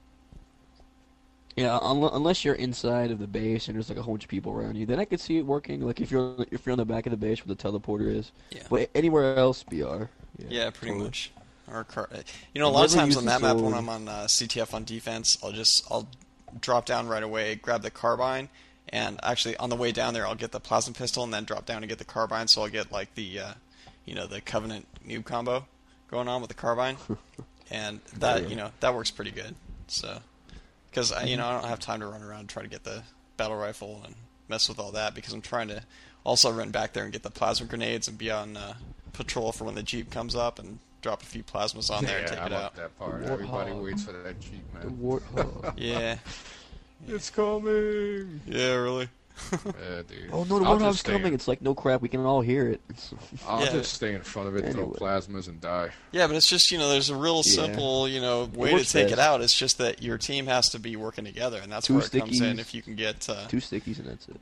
Yeah, un- unless you're inside of the base and there's like a whole bunch of people around you, then I could see it working. Like if you're if you're on the back of the base where the teleporter is. Yeah. But anywhere else, B R. Yeah, Yeah, pretty totally. much. Or car- you know, a I've lot of never times used on the that map when sword. I'm on uh, C T F on defense, I'll just I'll drop down right away, grab the carbine, and actually on the way down there, I'll get the plasma pistol and then drop down and get the carbine. So I'll get like the uh, you know the Covenant noob combo going on with the carbine, and that Yeah. you know that works pretty good. So because you know I don't have time to run around and try to get the battle rifle and mess with all that because I'm trying to also run back there and get the plasma grenades and be on uh, patrol for when the Jeep comes up and drop a few plasmas on there and Yeah, take I it love out. that part. Warthog. Everybody waits for that Jeep, The man. Warthog. Yeah, It's coming. yeah, really. Yeah, dude. Oh no, the I'll Warthog's just stay coming! in- It's like no crap, we can all hear it. It's- I'll Yeah. just stay in front of it, Anyway. throw plasmas, and die. Yeah, but it's just you know there's a real Yeah. simple you know way to works take it best. out. It's just that your team has to be working together, and that's Two where it comes in. stickies. If you can get uh, Two stickies and that's it.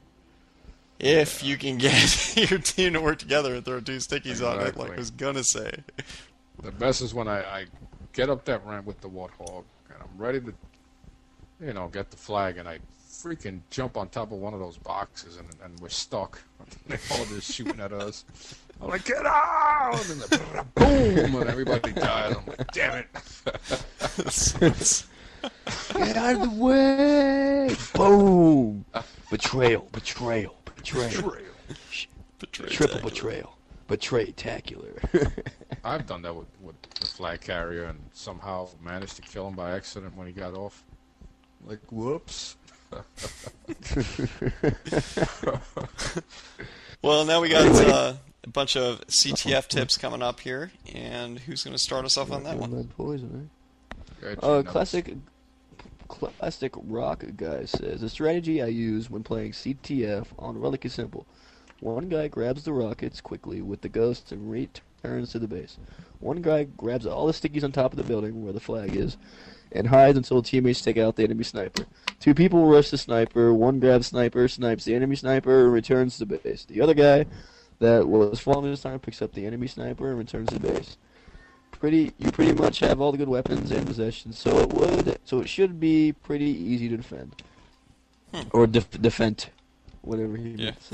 if you can get your team to work together and throw two stickies on it, like Exactly. I was gonna say. The best is when I, I get up that ramp with the Warthog, and I'm ready to, you know, get the flag, and I freaking jump on top of one of those boxes, and, and we're stuck. They're all just shooting at us. I'm like, get out! And then, boom! And everybody dies. I'm like, damn it! Get out of the way! Boom! Betrayal! Betrayal! Betrayal! Betrayed Triple tackle. betrayal! Betraytacular! I've done that with, with the flag carrier, and somehow managed to kill him by accident when he got off. Like, whoops. Well, now we got uh, a bunch of C T F tips coming up here, and who's going to start us off on that one? That poison, Got eh? you Uh, nuts. classic, classic rock guy says the strategy I use when playing C T F on Relic is simple. One guy grabs the rockets quickly with the ghosts and returns to the base. One guy grabs all the stickies on top of the building where the flag is, and hides until teammates take out the enemy sniper. Two people rush the sniper. One grabs sniper, snipes the enemy sniper, and returns to base. The other guy that was following this time picks up the enemy sniper and returns to base. Pretty, you pretty much have all the good weapons and possessions, so it would, so it should be pretty easy to defend, Hmm. or def- defend, whatever he Yeah. meant to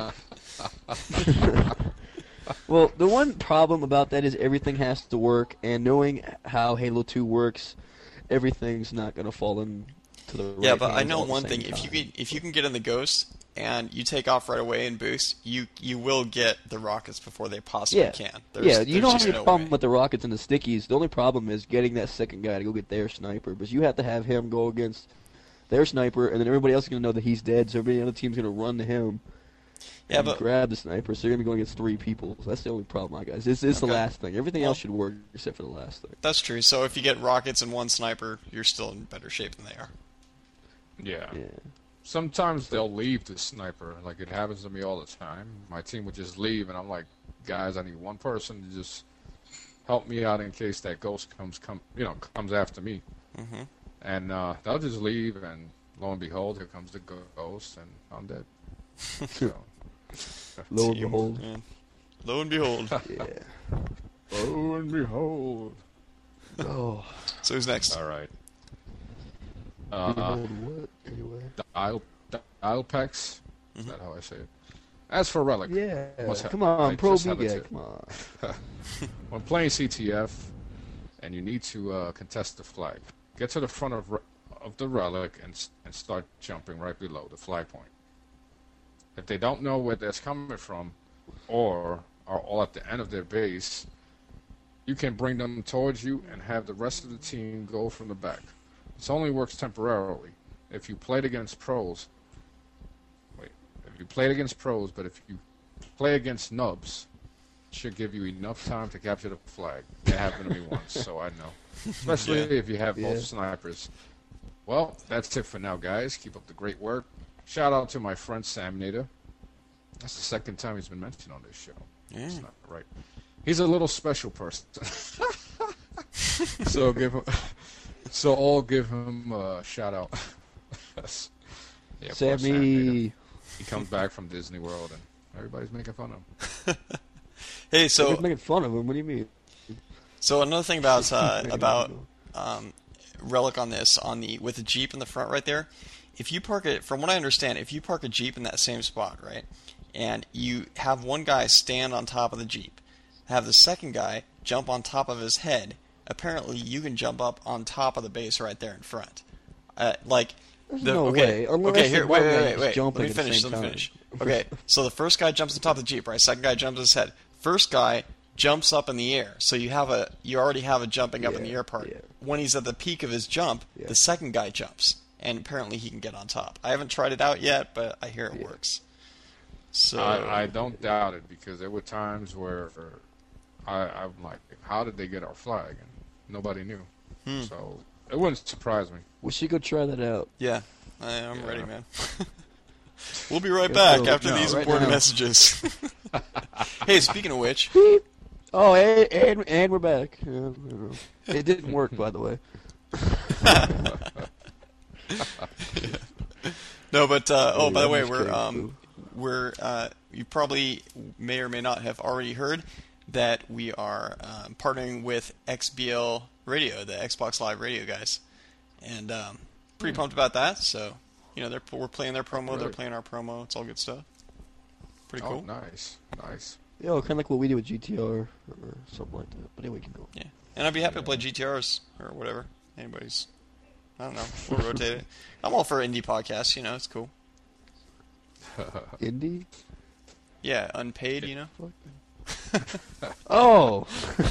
say. Well, the one problem about that is everything has to work, and knowing how Halo two works, everything's not going to fall into the right Yeah, but I hands know all at the one same thing: if you time. can, if you can get in the Ghost and you take off right away and boost, you you will get the rockets before they possibly Yeah, can. There's, yeah, you there's don't just have any no problem way. with the rockets and the stickies. The only problem is getting that second guy to go get their sniper, because you have to have him go against their sniper, and then everybody else is going to know that he's dead, so everybody on the team's going to run to him. Yeah, and but grab the sniper, so you're gonna be going against three people. So that's the only problem, I guys. This, this is the Okay. last thing. Everything Well- else should work except for the last thing. that's true. So if you get rockets and one sniper, you're still in better shape than they are. Yeah. Yeah. Sometimes they'll leave the sniper. Like, it happens to me all the time. My team would just leave, and I'm like, guys, I need one person to just help me out in case that ghost comes, come, you know, comes after me. Mhm. And uh, they'll just leave, and lo and behold, here comes the ghost, and I'm dead. So, Lo and Team- behold. yeah. Lo and behold. Yeah. lo and behold. Oh. So who's next? All right. Uh, Behold what? Anyway. dial, dial packs. Is that how I say it? As for Relic, Yeah. Must ha- Come on, I Pro just B have a guy. tip. Come on. when playing C T F, and you need to uh, contest the flag, get to the front of re- of the relic and s- and start jumping right below the flag point. If they don't know where that's coming from, or are all at the end of their base, you can bring them towards you and have the rest of the team go from the back. This only works temporarily. If you played against pros, wait, if you played against pros, but if you play against nubs, it should give you enough time to capture the flag. It happened to me once, so I know. Especially Yeah. if you have both Yeah. snipers. Well, that's it for now, guys. Keep up the great work. Shout out to my friend Sam Nader. That's the second time he's been mentioned on this show. Yeah. That's not right. He's a little special person. so give him, so all give him a shout out. Yes. Yeah, poor Sam Nader. Sammy. He comes back from Disney World and everybody's making fun of him. Hey, So, so making fun of him. What do you mean? so another thing about uh, about um, Relic on this on the with the Jeep in the front right there. If you park it, from what I understand, if you park a Jeep in that same spot, right, and you have one guy stand on top of the Jeep, have the second guy jump on top of his head, apparently you can jump up on top of the base right there in front. Uh, like, There's the, no okay, way, unless okay, the here, one wait, guy wait, wait, is wait. jumping Let me at the finish. same Let me time. finish. Okay, so the first guy jumps on top of the Jeep, right? Second guy jumps on his head. First guy jumps up in the air, so you have a you already have a jumping up in the Yeah, air part. yeah. When he's at the peak of his jump, Yeah. the second guy jumps, and apparently he can get on top. I haven't tried it out yet, but I hear it Yeah. works. So I, I don't doubt it because there were times where I, I'm like, how did they get our flag? And nobody knew. Hmm. So it wouldn't surprise me. We should go try that out. yeah, I, I'm Yeah. ready, man. We'll be right Yeah, back so- after no, these right important now. messages. Hey, speaking of which, Beep. Oh, and, and, and we're back. Yeah, I don't know. It didn't work, by the way. no, but uh, oh, Yeah, by the I'm way, just we're kidding, um, Boo. we're uh, you probably may or may not have already heard that we are um, partnering with X B L Radio, the Xbox Live Radio guys, and um, pretty pumped about that. So, you know, they're we're playing their promo, they're Really? playing our promo. It's all good stuff. Pretty Oh, cool. nice, nice. Yeah, kind of like what we did with G T R or something like that. But anyway, we can go. Yeah, and I'd be happy to play G T Rs or whatever. Anybody's, I don't know. We'll rotate it. I'm all for indie podcasts. You know, it's cool. Indie? Yeah, unpaid. You know. Oh!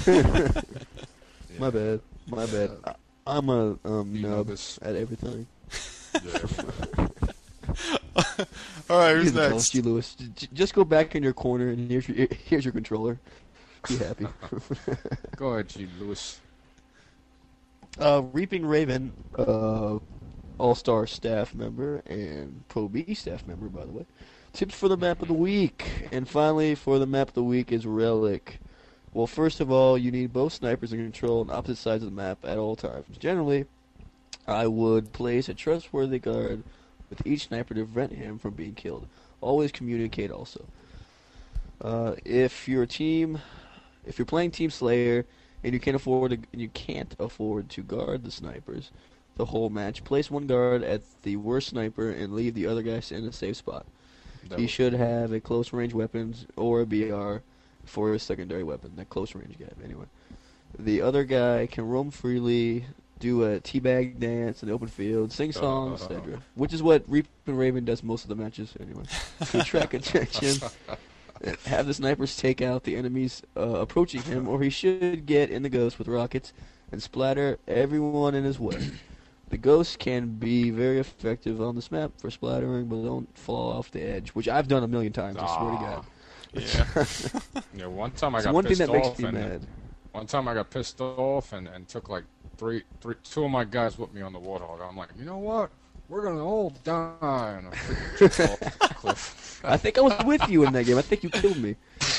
My bad. My bad. I, I'm a um, You know nub this. at everything. Yeah. All right, You who's can tell next? G. Lewis. J- j- Just go back in your corner and here's your here's your controller. Be happy. Go ahead, G. Lewis. uh, Reaping Raven, uh, All-Star staff member and Pro B staff member, by the way. Tips for the map of the week. And finally, for the map of the week is Relic. Well, first of all, you need both snipers in control on opposite sides of the map at all times. Generally, I would place a trustworthy guard with each sniper to prevent him from being killed. Always communicate also. Uh, if your team, if you're playing Team Slayer and you can't afford to, and you can't afford to guard the snipers the whole match, place one guard at the worst sniper and leave the other guys in a safe spot. that he was- should have a close range weapons or a B R for his secondary weapon, that close range guy. Anyway, the other guy can roam freely, do a teabag dance in the open field, sing songs, Uh. et cetera. Which is what Reap and Raven does most of the matches, anyway. To track injection, have the snipers take out the enemies uh, approaching him, or he should get in the ghost with rockets and splatter everyone in his way. The ghosts can be very effective on this map for splattering, but don't fall off the edge, which I've done a million times, I swear to God. Yeah. Yeah, one time I It's got one thing pissed that makes off me and mad. one time I got pissed off and, and took like three, three, two of my guys with me on the Warthog. I'm like, you know what? We're gonna all die, and I freaking jumped off the cliff. I think I was with you in that game. I think you killed me.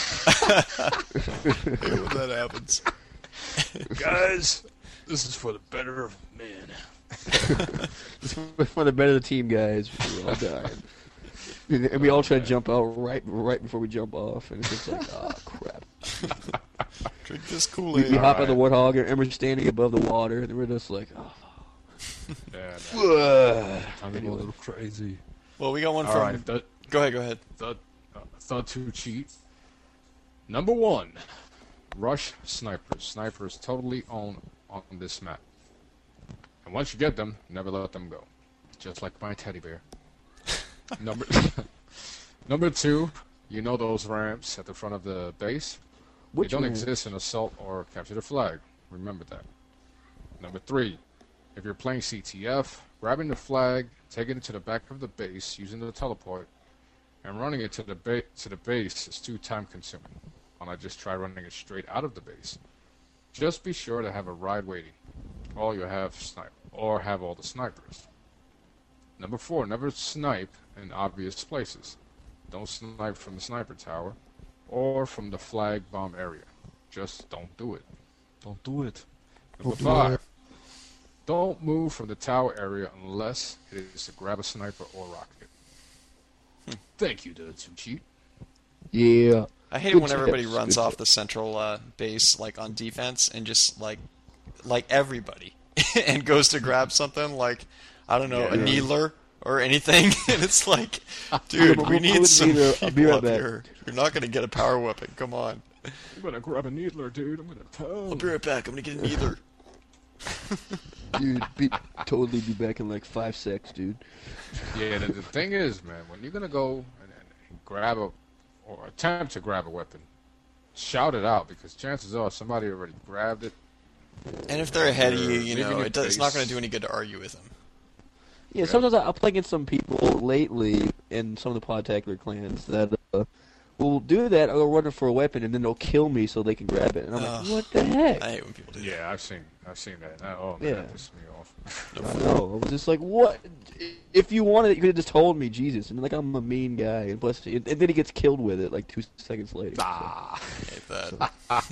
Hey, when that happens. Guys, this is for the better of men. For the better of the team, guys. We're all dying. And we all try to jump out right right before we jump off, and it's just like, oh, crap. Drink this We, Kool-Aid. we hop on the Alright. Warthog, and we're standing above the water, and we're just like, oh. Yeah, Ugh. I'm a Anyway. little crazy. Well, we got one All from... right, the, Go ahead, go ahead. the, uh, the two cheat. Number one, rush snipers. Snipers totally own on this map. And once you get them, never let them go. Just like my teddy bear. Number number two, you know those ramps at the front of the base? Which they don't ramp? exist in Assault or Capture the Flag. Remember that. Number three, if you're playing C T F, grabbing the flag, taking it to the back of the base using the teleport, and running it to the ba- to the base is too time consuming. Why not just try running it straight out of the base? Just be sure to have a ride waiting, or you have snipe, or have all the snipers. Number four, never snipe in obvious places. Don't snipe from the sniper tower, or from the flag bomb area. Just don't do it. Don't do it. Number five, don't move from the tower area unless it is to grab a sniper or rocket. Thank you, Dude Cheat. Yeah. I hate it Good when everybody tips, runs good off tips. the central uh, base, like on defense, and just like, like everybody, and goes to grab something like, I don't know, a Yeah. needler or anything, and it's like, dude, but we we'll need put some needler- I'll be people right up back. here. You're not gonna get a power weapon. Come on. I'm gonna grab a needler, dude. I'm gonna tell. I'll be right back. I'm gonna get a needler. Dude, be, totally be back in like five secs, dude. Yeah, the, the thing is, man, when you're gonna go and, and grab a or attempt to grab a weapon, shout it out because chances are somebody already grabbed it. And if they're ahead of you, you Leaving know, your it does, it's not base. gonna do any good to argue with them. Yeah, sometimes I- I'll play against some people lately in some of the Podtacular clans that uh, will do that. I'll go running for a weapon, and then they'll kill me so they can grab it. And I'm Ugh. like, what the heck? I hate when people do that. Yeah, I've seen, I've seen that. That- Oh man, Yeah. that pissed me off. I know. I was just like, what? If you wanted it, you could have just told me, Jesus. And like, I'm a mean guy. And, plus, and then he gets killed with it like two seconds later. I hate that.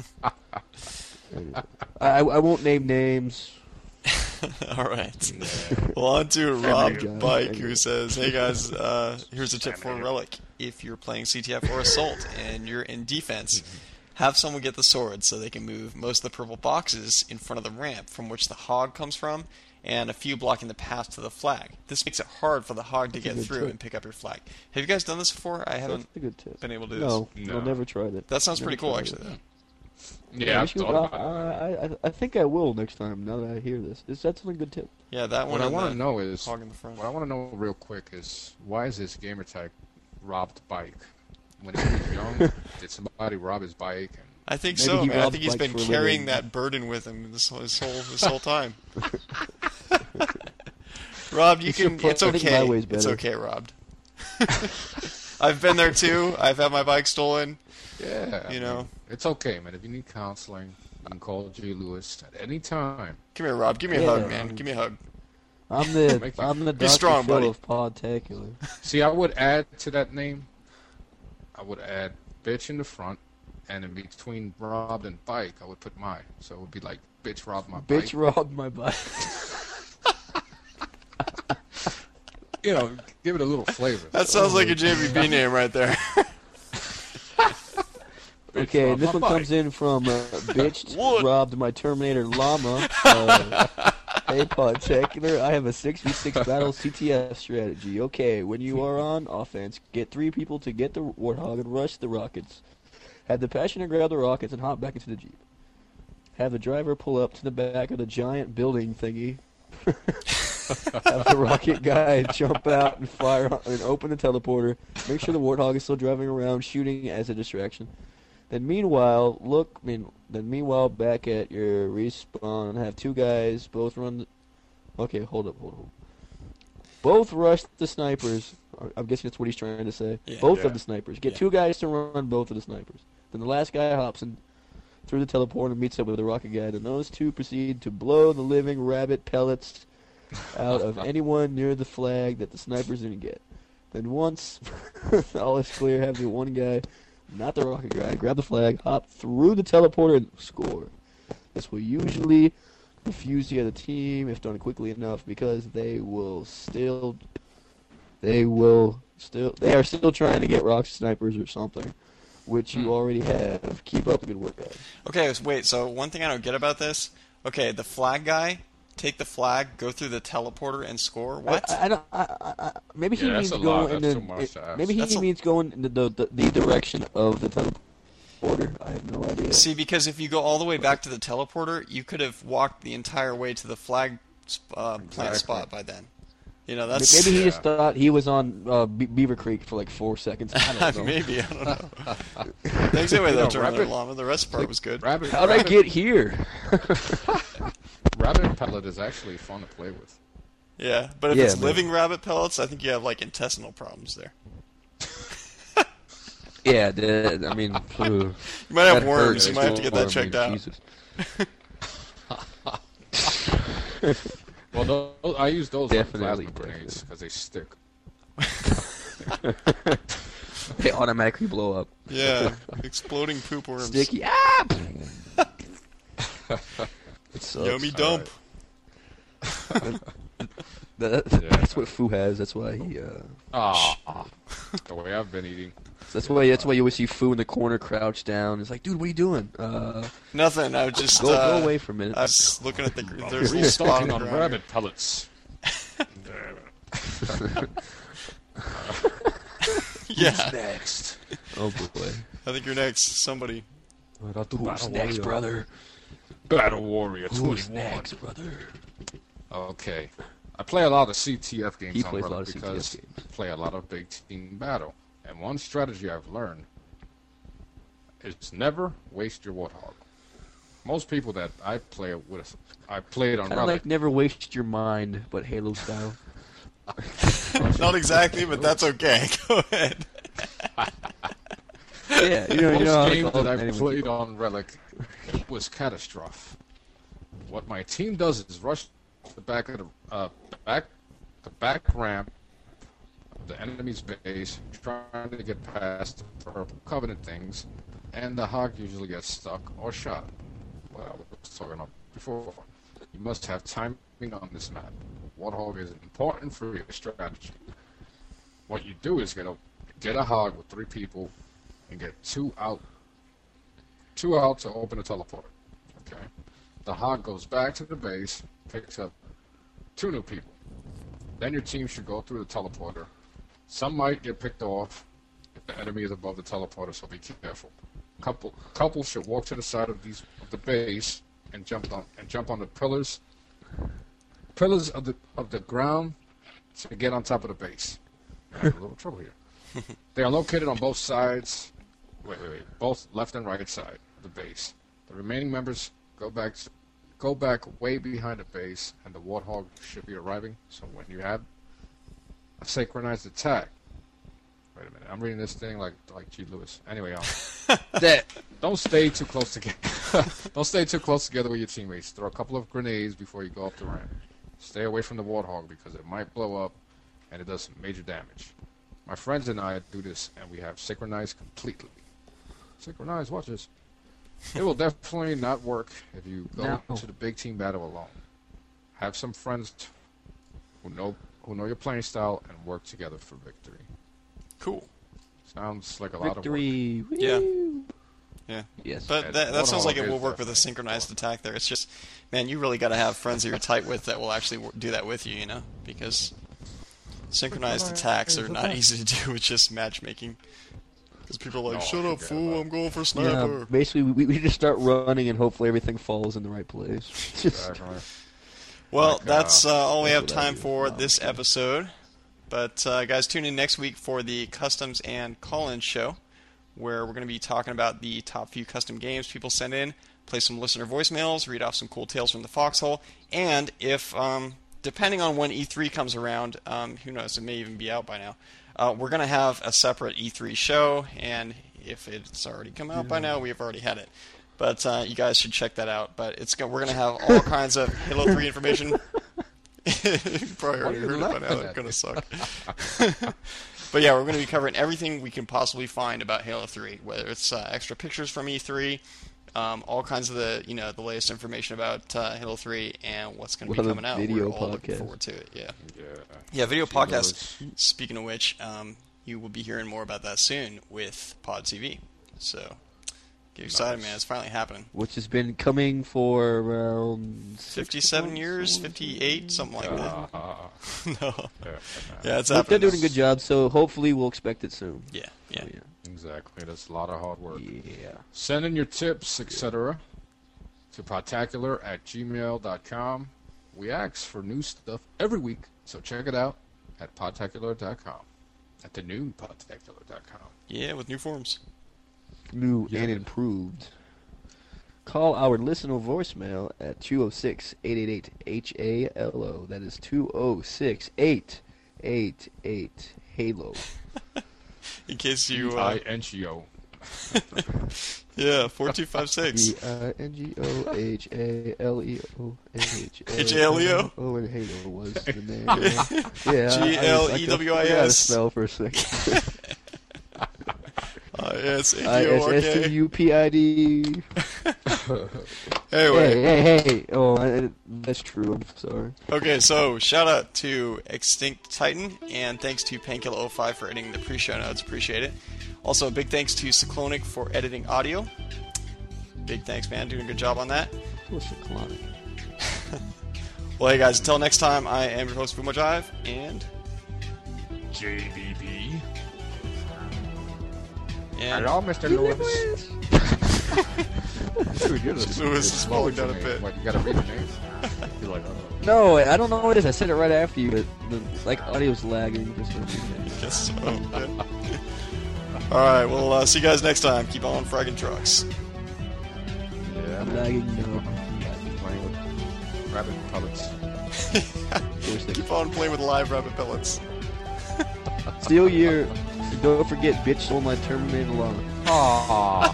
So, I, I won't name names. All right. Well, on to Rob guy. Bike, who says, "Hey guys, uh, here's a tip for Relic. If you're playing C T F or Assault and you're in defense, have someone get the sword so they can move most of the purple boxes in front of the ramp from which the hog comes from, and a few blocking the path to the flag. This makes it hard for the hog to That's a get good through tip. and pick up your flag. Have you guys done this before? I haven't That's a good tip. been able to do No, this. No. I've never tried it. That sounds Never pretty cool, tried actually. it. Though. Yeah, we I've should- thought I, about it. I, I, I think I will next time. Now that I hear this, is that a good tip? Yeah, that one. What I and want the to know is, hog in the front. what I want to know real quick is, why is this gamer tag robbed bike? When he was young, did somebody rob his bike? And I think Maybe so, he man. I robs think he's bikes been for a carrying living. that burden with him this, this whole this whole time. Rob, you You can. should It's put- I think okay. my way's It's better. okay, Rob. I've been there too. I've had my bike stolen. yeah, I You mean, know. it's okay, man. If you need counseling, you can call Jay Lewis at any time. Come here, Rob. Give me a Yeah. hug, man. Give me a hug. I'm the Make you- I'm the Be Doctor strong, Phil buddy. of Podtacular. See, I would add to that name. I would add bitch in the front, and in between robbed and bike, I would put mine. So it would be like bitch robbed my Bitch bike. robbed my bike. You know, give it a little flavor. That sounds like a J V B name right there. Bitch Okay, robbed this my one bike. comes in from uh, bitch Wood. robbed my Terminator llama. Uh, Hey, Podtacular, I have a six v six battle C T F strategy. Okay, when you are on offense, get three people to get the Warthog and rush the rockets. Have the Passioner grab the rockets and hop back into the Jeep. Have the driver pull up to the back of the giant building thingy. Have the rocket guy jump out and fire on, and open the teleporter. Make sure the Warthog is still driving around, shooting as a distraction. Then meanwhile, look. I mean, then meanwhile, back at your respawn, have two guys both run. The, okay, hold up, hold up. Both rush the snipers. I'm guessing that's what he's trying to say. Yeah. both Yeah. of the snipers. Get Yeah. two guys to run both of the snipers. Then the last guy hops in through the teleporter and meets up with the rocket guy. Then those two proceed to blow the living rabbit pellets out of anyone near the flag that the snipers didn't get. Then once all is clear, have the one guy, not the rocket guy, grab the flag, hop through the teleporter, and score. This will usually confuse the other team if done quickly enough, because they will still, they will still, they are still trying to get rock snipers or something, which you already have. Keep up the good work, guys. Okay, so wait. So one thing I don't get about this. Okay, the flag guy, take the flag, go through the teleporter, and score. What? I, I don't. I, I, I, maybe he Yeah, means that's a go lot. in That's the. too much to ask. Maybe he That's a- means going in the, the the the direction of the teleporter. I have no idea. See, because if you go all the way back to the teleporter, you could have walked the entire way to the flag uh, plant Exactly. spot by then. You know, that's Maybe he Yeah. just thought he was on uh, Be- Beaver Creek for like four seconds. I don't know. maybe I don't know. Thanks anyway, though, No, Terminator Rabbit- Llama. The rest part was good. Rabbit, How'd I rabbit, get here? rabbit pellet is actually fun to play with. Yeah, but if Yeah, it's man. living rabbit pellets, I think you have like intestinal problems there. Yeah, the, I mean, ugh, You might have that worms. hurts. You might have to get that Worm, checked man, out. Jesus. Well, those, I use those Definitely, on plasma grenades because they stick. They automatically blow up. Yeah, exploding poop worms. Sticky. Ah! It sucks. Yummy dump. That, Yeah. That's what Fu has. That's why he. Uh, Ah, the way I've been eating. that's why. That's why you always see Fu in the corner, crouched down. It's like, dude, what are you doing? Uh, Nothing. I was just go, uh, go away for a minute. I was looking at the. There's a little spot on Restocking the on ground. rabbit pellets. Yeah, Next. Oh boy. I think you're next. Somebody. Who's next, brother? Battle Warrior Who's twenty-one. next, brother? Okay. I play a lot of C T F games He on plays a Reddit lot of C T F because games. I play a lot of big team battle. And one strategy I've learned is never waste your Warthog. Most people that I play with, I played on Kind of Reddit. like never waste your mind, but Halo style. Not exactly, but that's okay. Go ahead. Yeah, you know, you Most know how games to that I anyway, played keep on Relic was catastrophe. What my team does is rush the back of the uh, back the back ramp of the enemy's base, trying to get past the purple covenant things, and the hog usually gets stuck or shot. What I was talking about before. You must have timing on this map. Warthog is important for your strategy. What you do is get a get a hog with three people and get two out two out to open the teleporter. Okay. The hog goes back to the base, picks up two new people. Then your team should go through the teleporter. Some might get picked off if the enemy is above the teleporter, so be careful. Couple couple should walk to the side of these of the base and jump on and jump on the pillars pillars of the of the ground to get on top of the base. I have a little trouble here. They are located on both sides. Wait, wait, wait. Both left and right side of the base. The remaining members go back, go back way behind the base, and the Warthog should be arriving. So when you have a synchronized attack, wait a minute. I'm reading this thing like like G. Lewis. Anyway, um, that. don't stay too close together. Don't stay too close together with your teammates. Throw a couple of grenades before you go up the ramp. Stay away from the Warthog because it might blow up, and it does some major damage. My friends and I do this, and we have synchronized completely. Synchronized, watch this. It will definitely not work if you go No. into the big team battle alone. Have some friends who know who know your playing style and work together for victory. Cool. Sounds like a lot of work. Victory. Yeah. Woo. Yeah. Yes. But And that, that sounds Warthog like it is will work with a definitely synchronized fun. attack there. It's just, man, you really got to have friends that you're tight with that will actually w- do that with you, you know? Because synchronized attacks are not easy to do with just matchmaking. Because people are like, No, shut up, forget fool, about I'm going for Yeah, sniper. basically, we, we just start running and hopefully everything falls in the right place. Just, Exactly. Well, Like, uh, that's uh, all we that's have what I time do. for Wow, this okay. episode. But, uh, guys, tune in next week for the Customs and Call-In show, where we're going to be talking about the top few custom games people send in, play some listener voicemails, read off some cool tales from the foxhole, and if, um, depending on when E three comes around, um, who knows, it may even be out by now, uh, we're going to have a separate E three show, and if it's already come out by now, we have already had it. But uh, you guys should check that out. But it's go- we're going to have all kinds of Halo three information. You probably already are you heard it by now. laughing That's at? going to suck. But yeah, we're going to be covering everything we can possibly find about Halo three, whether it's uh, extra pictures from E three, um, all kinds of the you know the latest information about uh, Halo three and what's going to be We'll have a coming out. video We're all looking podcast. forward to it. Yeah, Yeah. yeah, video See podcast. those- Speaking of which, um, you will be hearing more about that soon with Pod T V. So get excited, Nice. man! It's finally happening. which has been coming for around six Fifty-seven months, years, something? fifty-eight, something like Uh, that. uh, No, yeah. yeah, it's But happening. they're doing a good job, so hopefully we'll expect it soon. Yeah, yeah. So, yeah. Exactly. That's a lot of hard work. Yeah. Send in your tips, et cetera to podtacular at gmail dot com. We ask for new stuff every week, so check it out at podtacular dot com. At the new podtacular dot com. Yeah, with new forms. New Yeah. and improved. Call our listener voicemail at two oh six, eight eight eight, H A L O. That is two oh six, eight eight eight, Halo. In case you, I uh, N G O. yeah, four two five six. E I N G O H A L E O H H A L E O? Oh, and Halo was the name. Yeah, yeah G L E W I S. I gotta spell for a second. Uh, yeah, it's I S S T A K O R K. U P I D. Anyway, Hey, hey, hey. Oh, I, that's true. I'm sorry. okay, so shout out to Extinct Titan, and thanks to Painkiller oh five for editing the pre-show notes. Appreciate it. Also, a big thanks to Cyclonic for editing audio. Big thanks, man. Doing a good job on that. What's the clonic? Well, hey, guys, until next time, I am your host, Fumo Jive, and... J B B. and Hello, Mister Lewis. Dude, you're just Lewis it's is small falling down for a me. bit. Like, you gotta read the name. You're like, oh. No, I don't know what it is. I said it right after you, but the like audio's lagging for some reason. guess so. Yeah. All right, well, uh, see you guys next time. Keep on fragging trucks. Yeah, man. Lagging, no. Playing with rabbit pellets. Seriously. Keep on playing with live rabbit pellets. Steal your. Don't forget, bitch stole my Terminator lawn. Aww.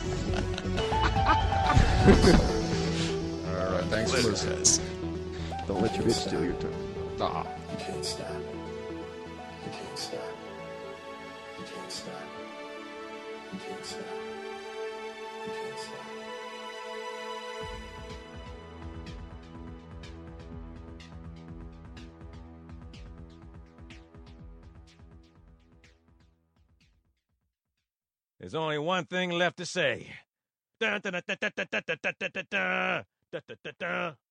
All right, thanks for Later, listening. guys. Don't let your bitch steal your Terminator. Aw. You can't stop. You can't stop. You can't stop. You can't stop. You can't stop. There's only one thing left to say. Dun, dun, dun, dun, dun, dun, dun, dun, dun, dun, dun, dun, dun, dun, dun.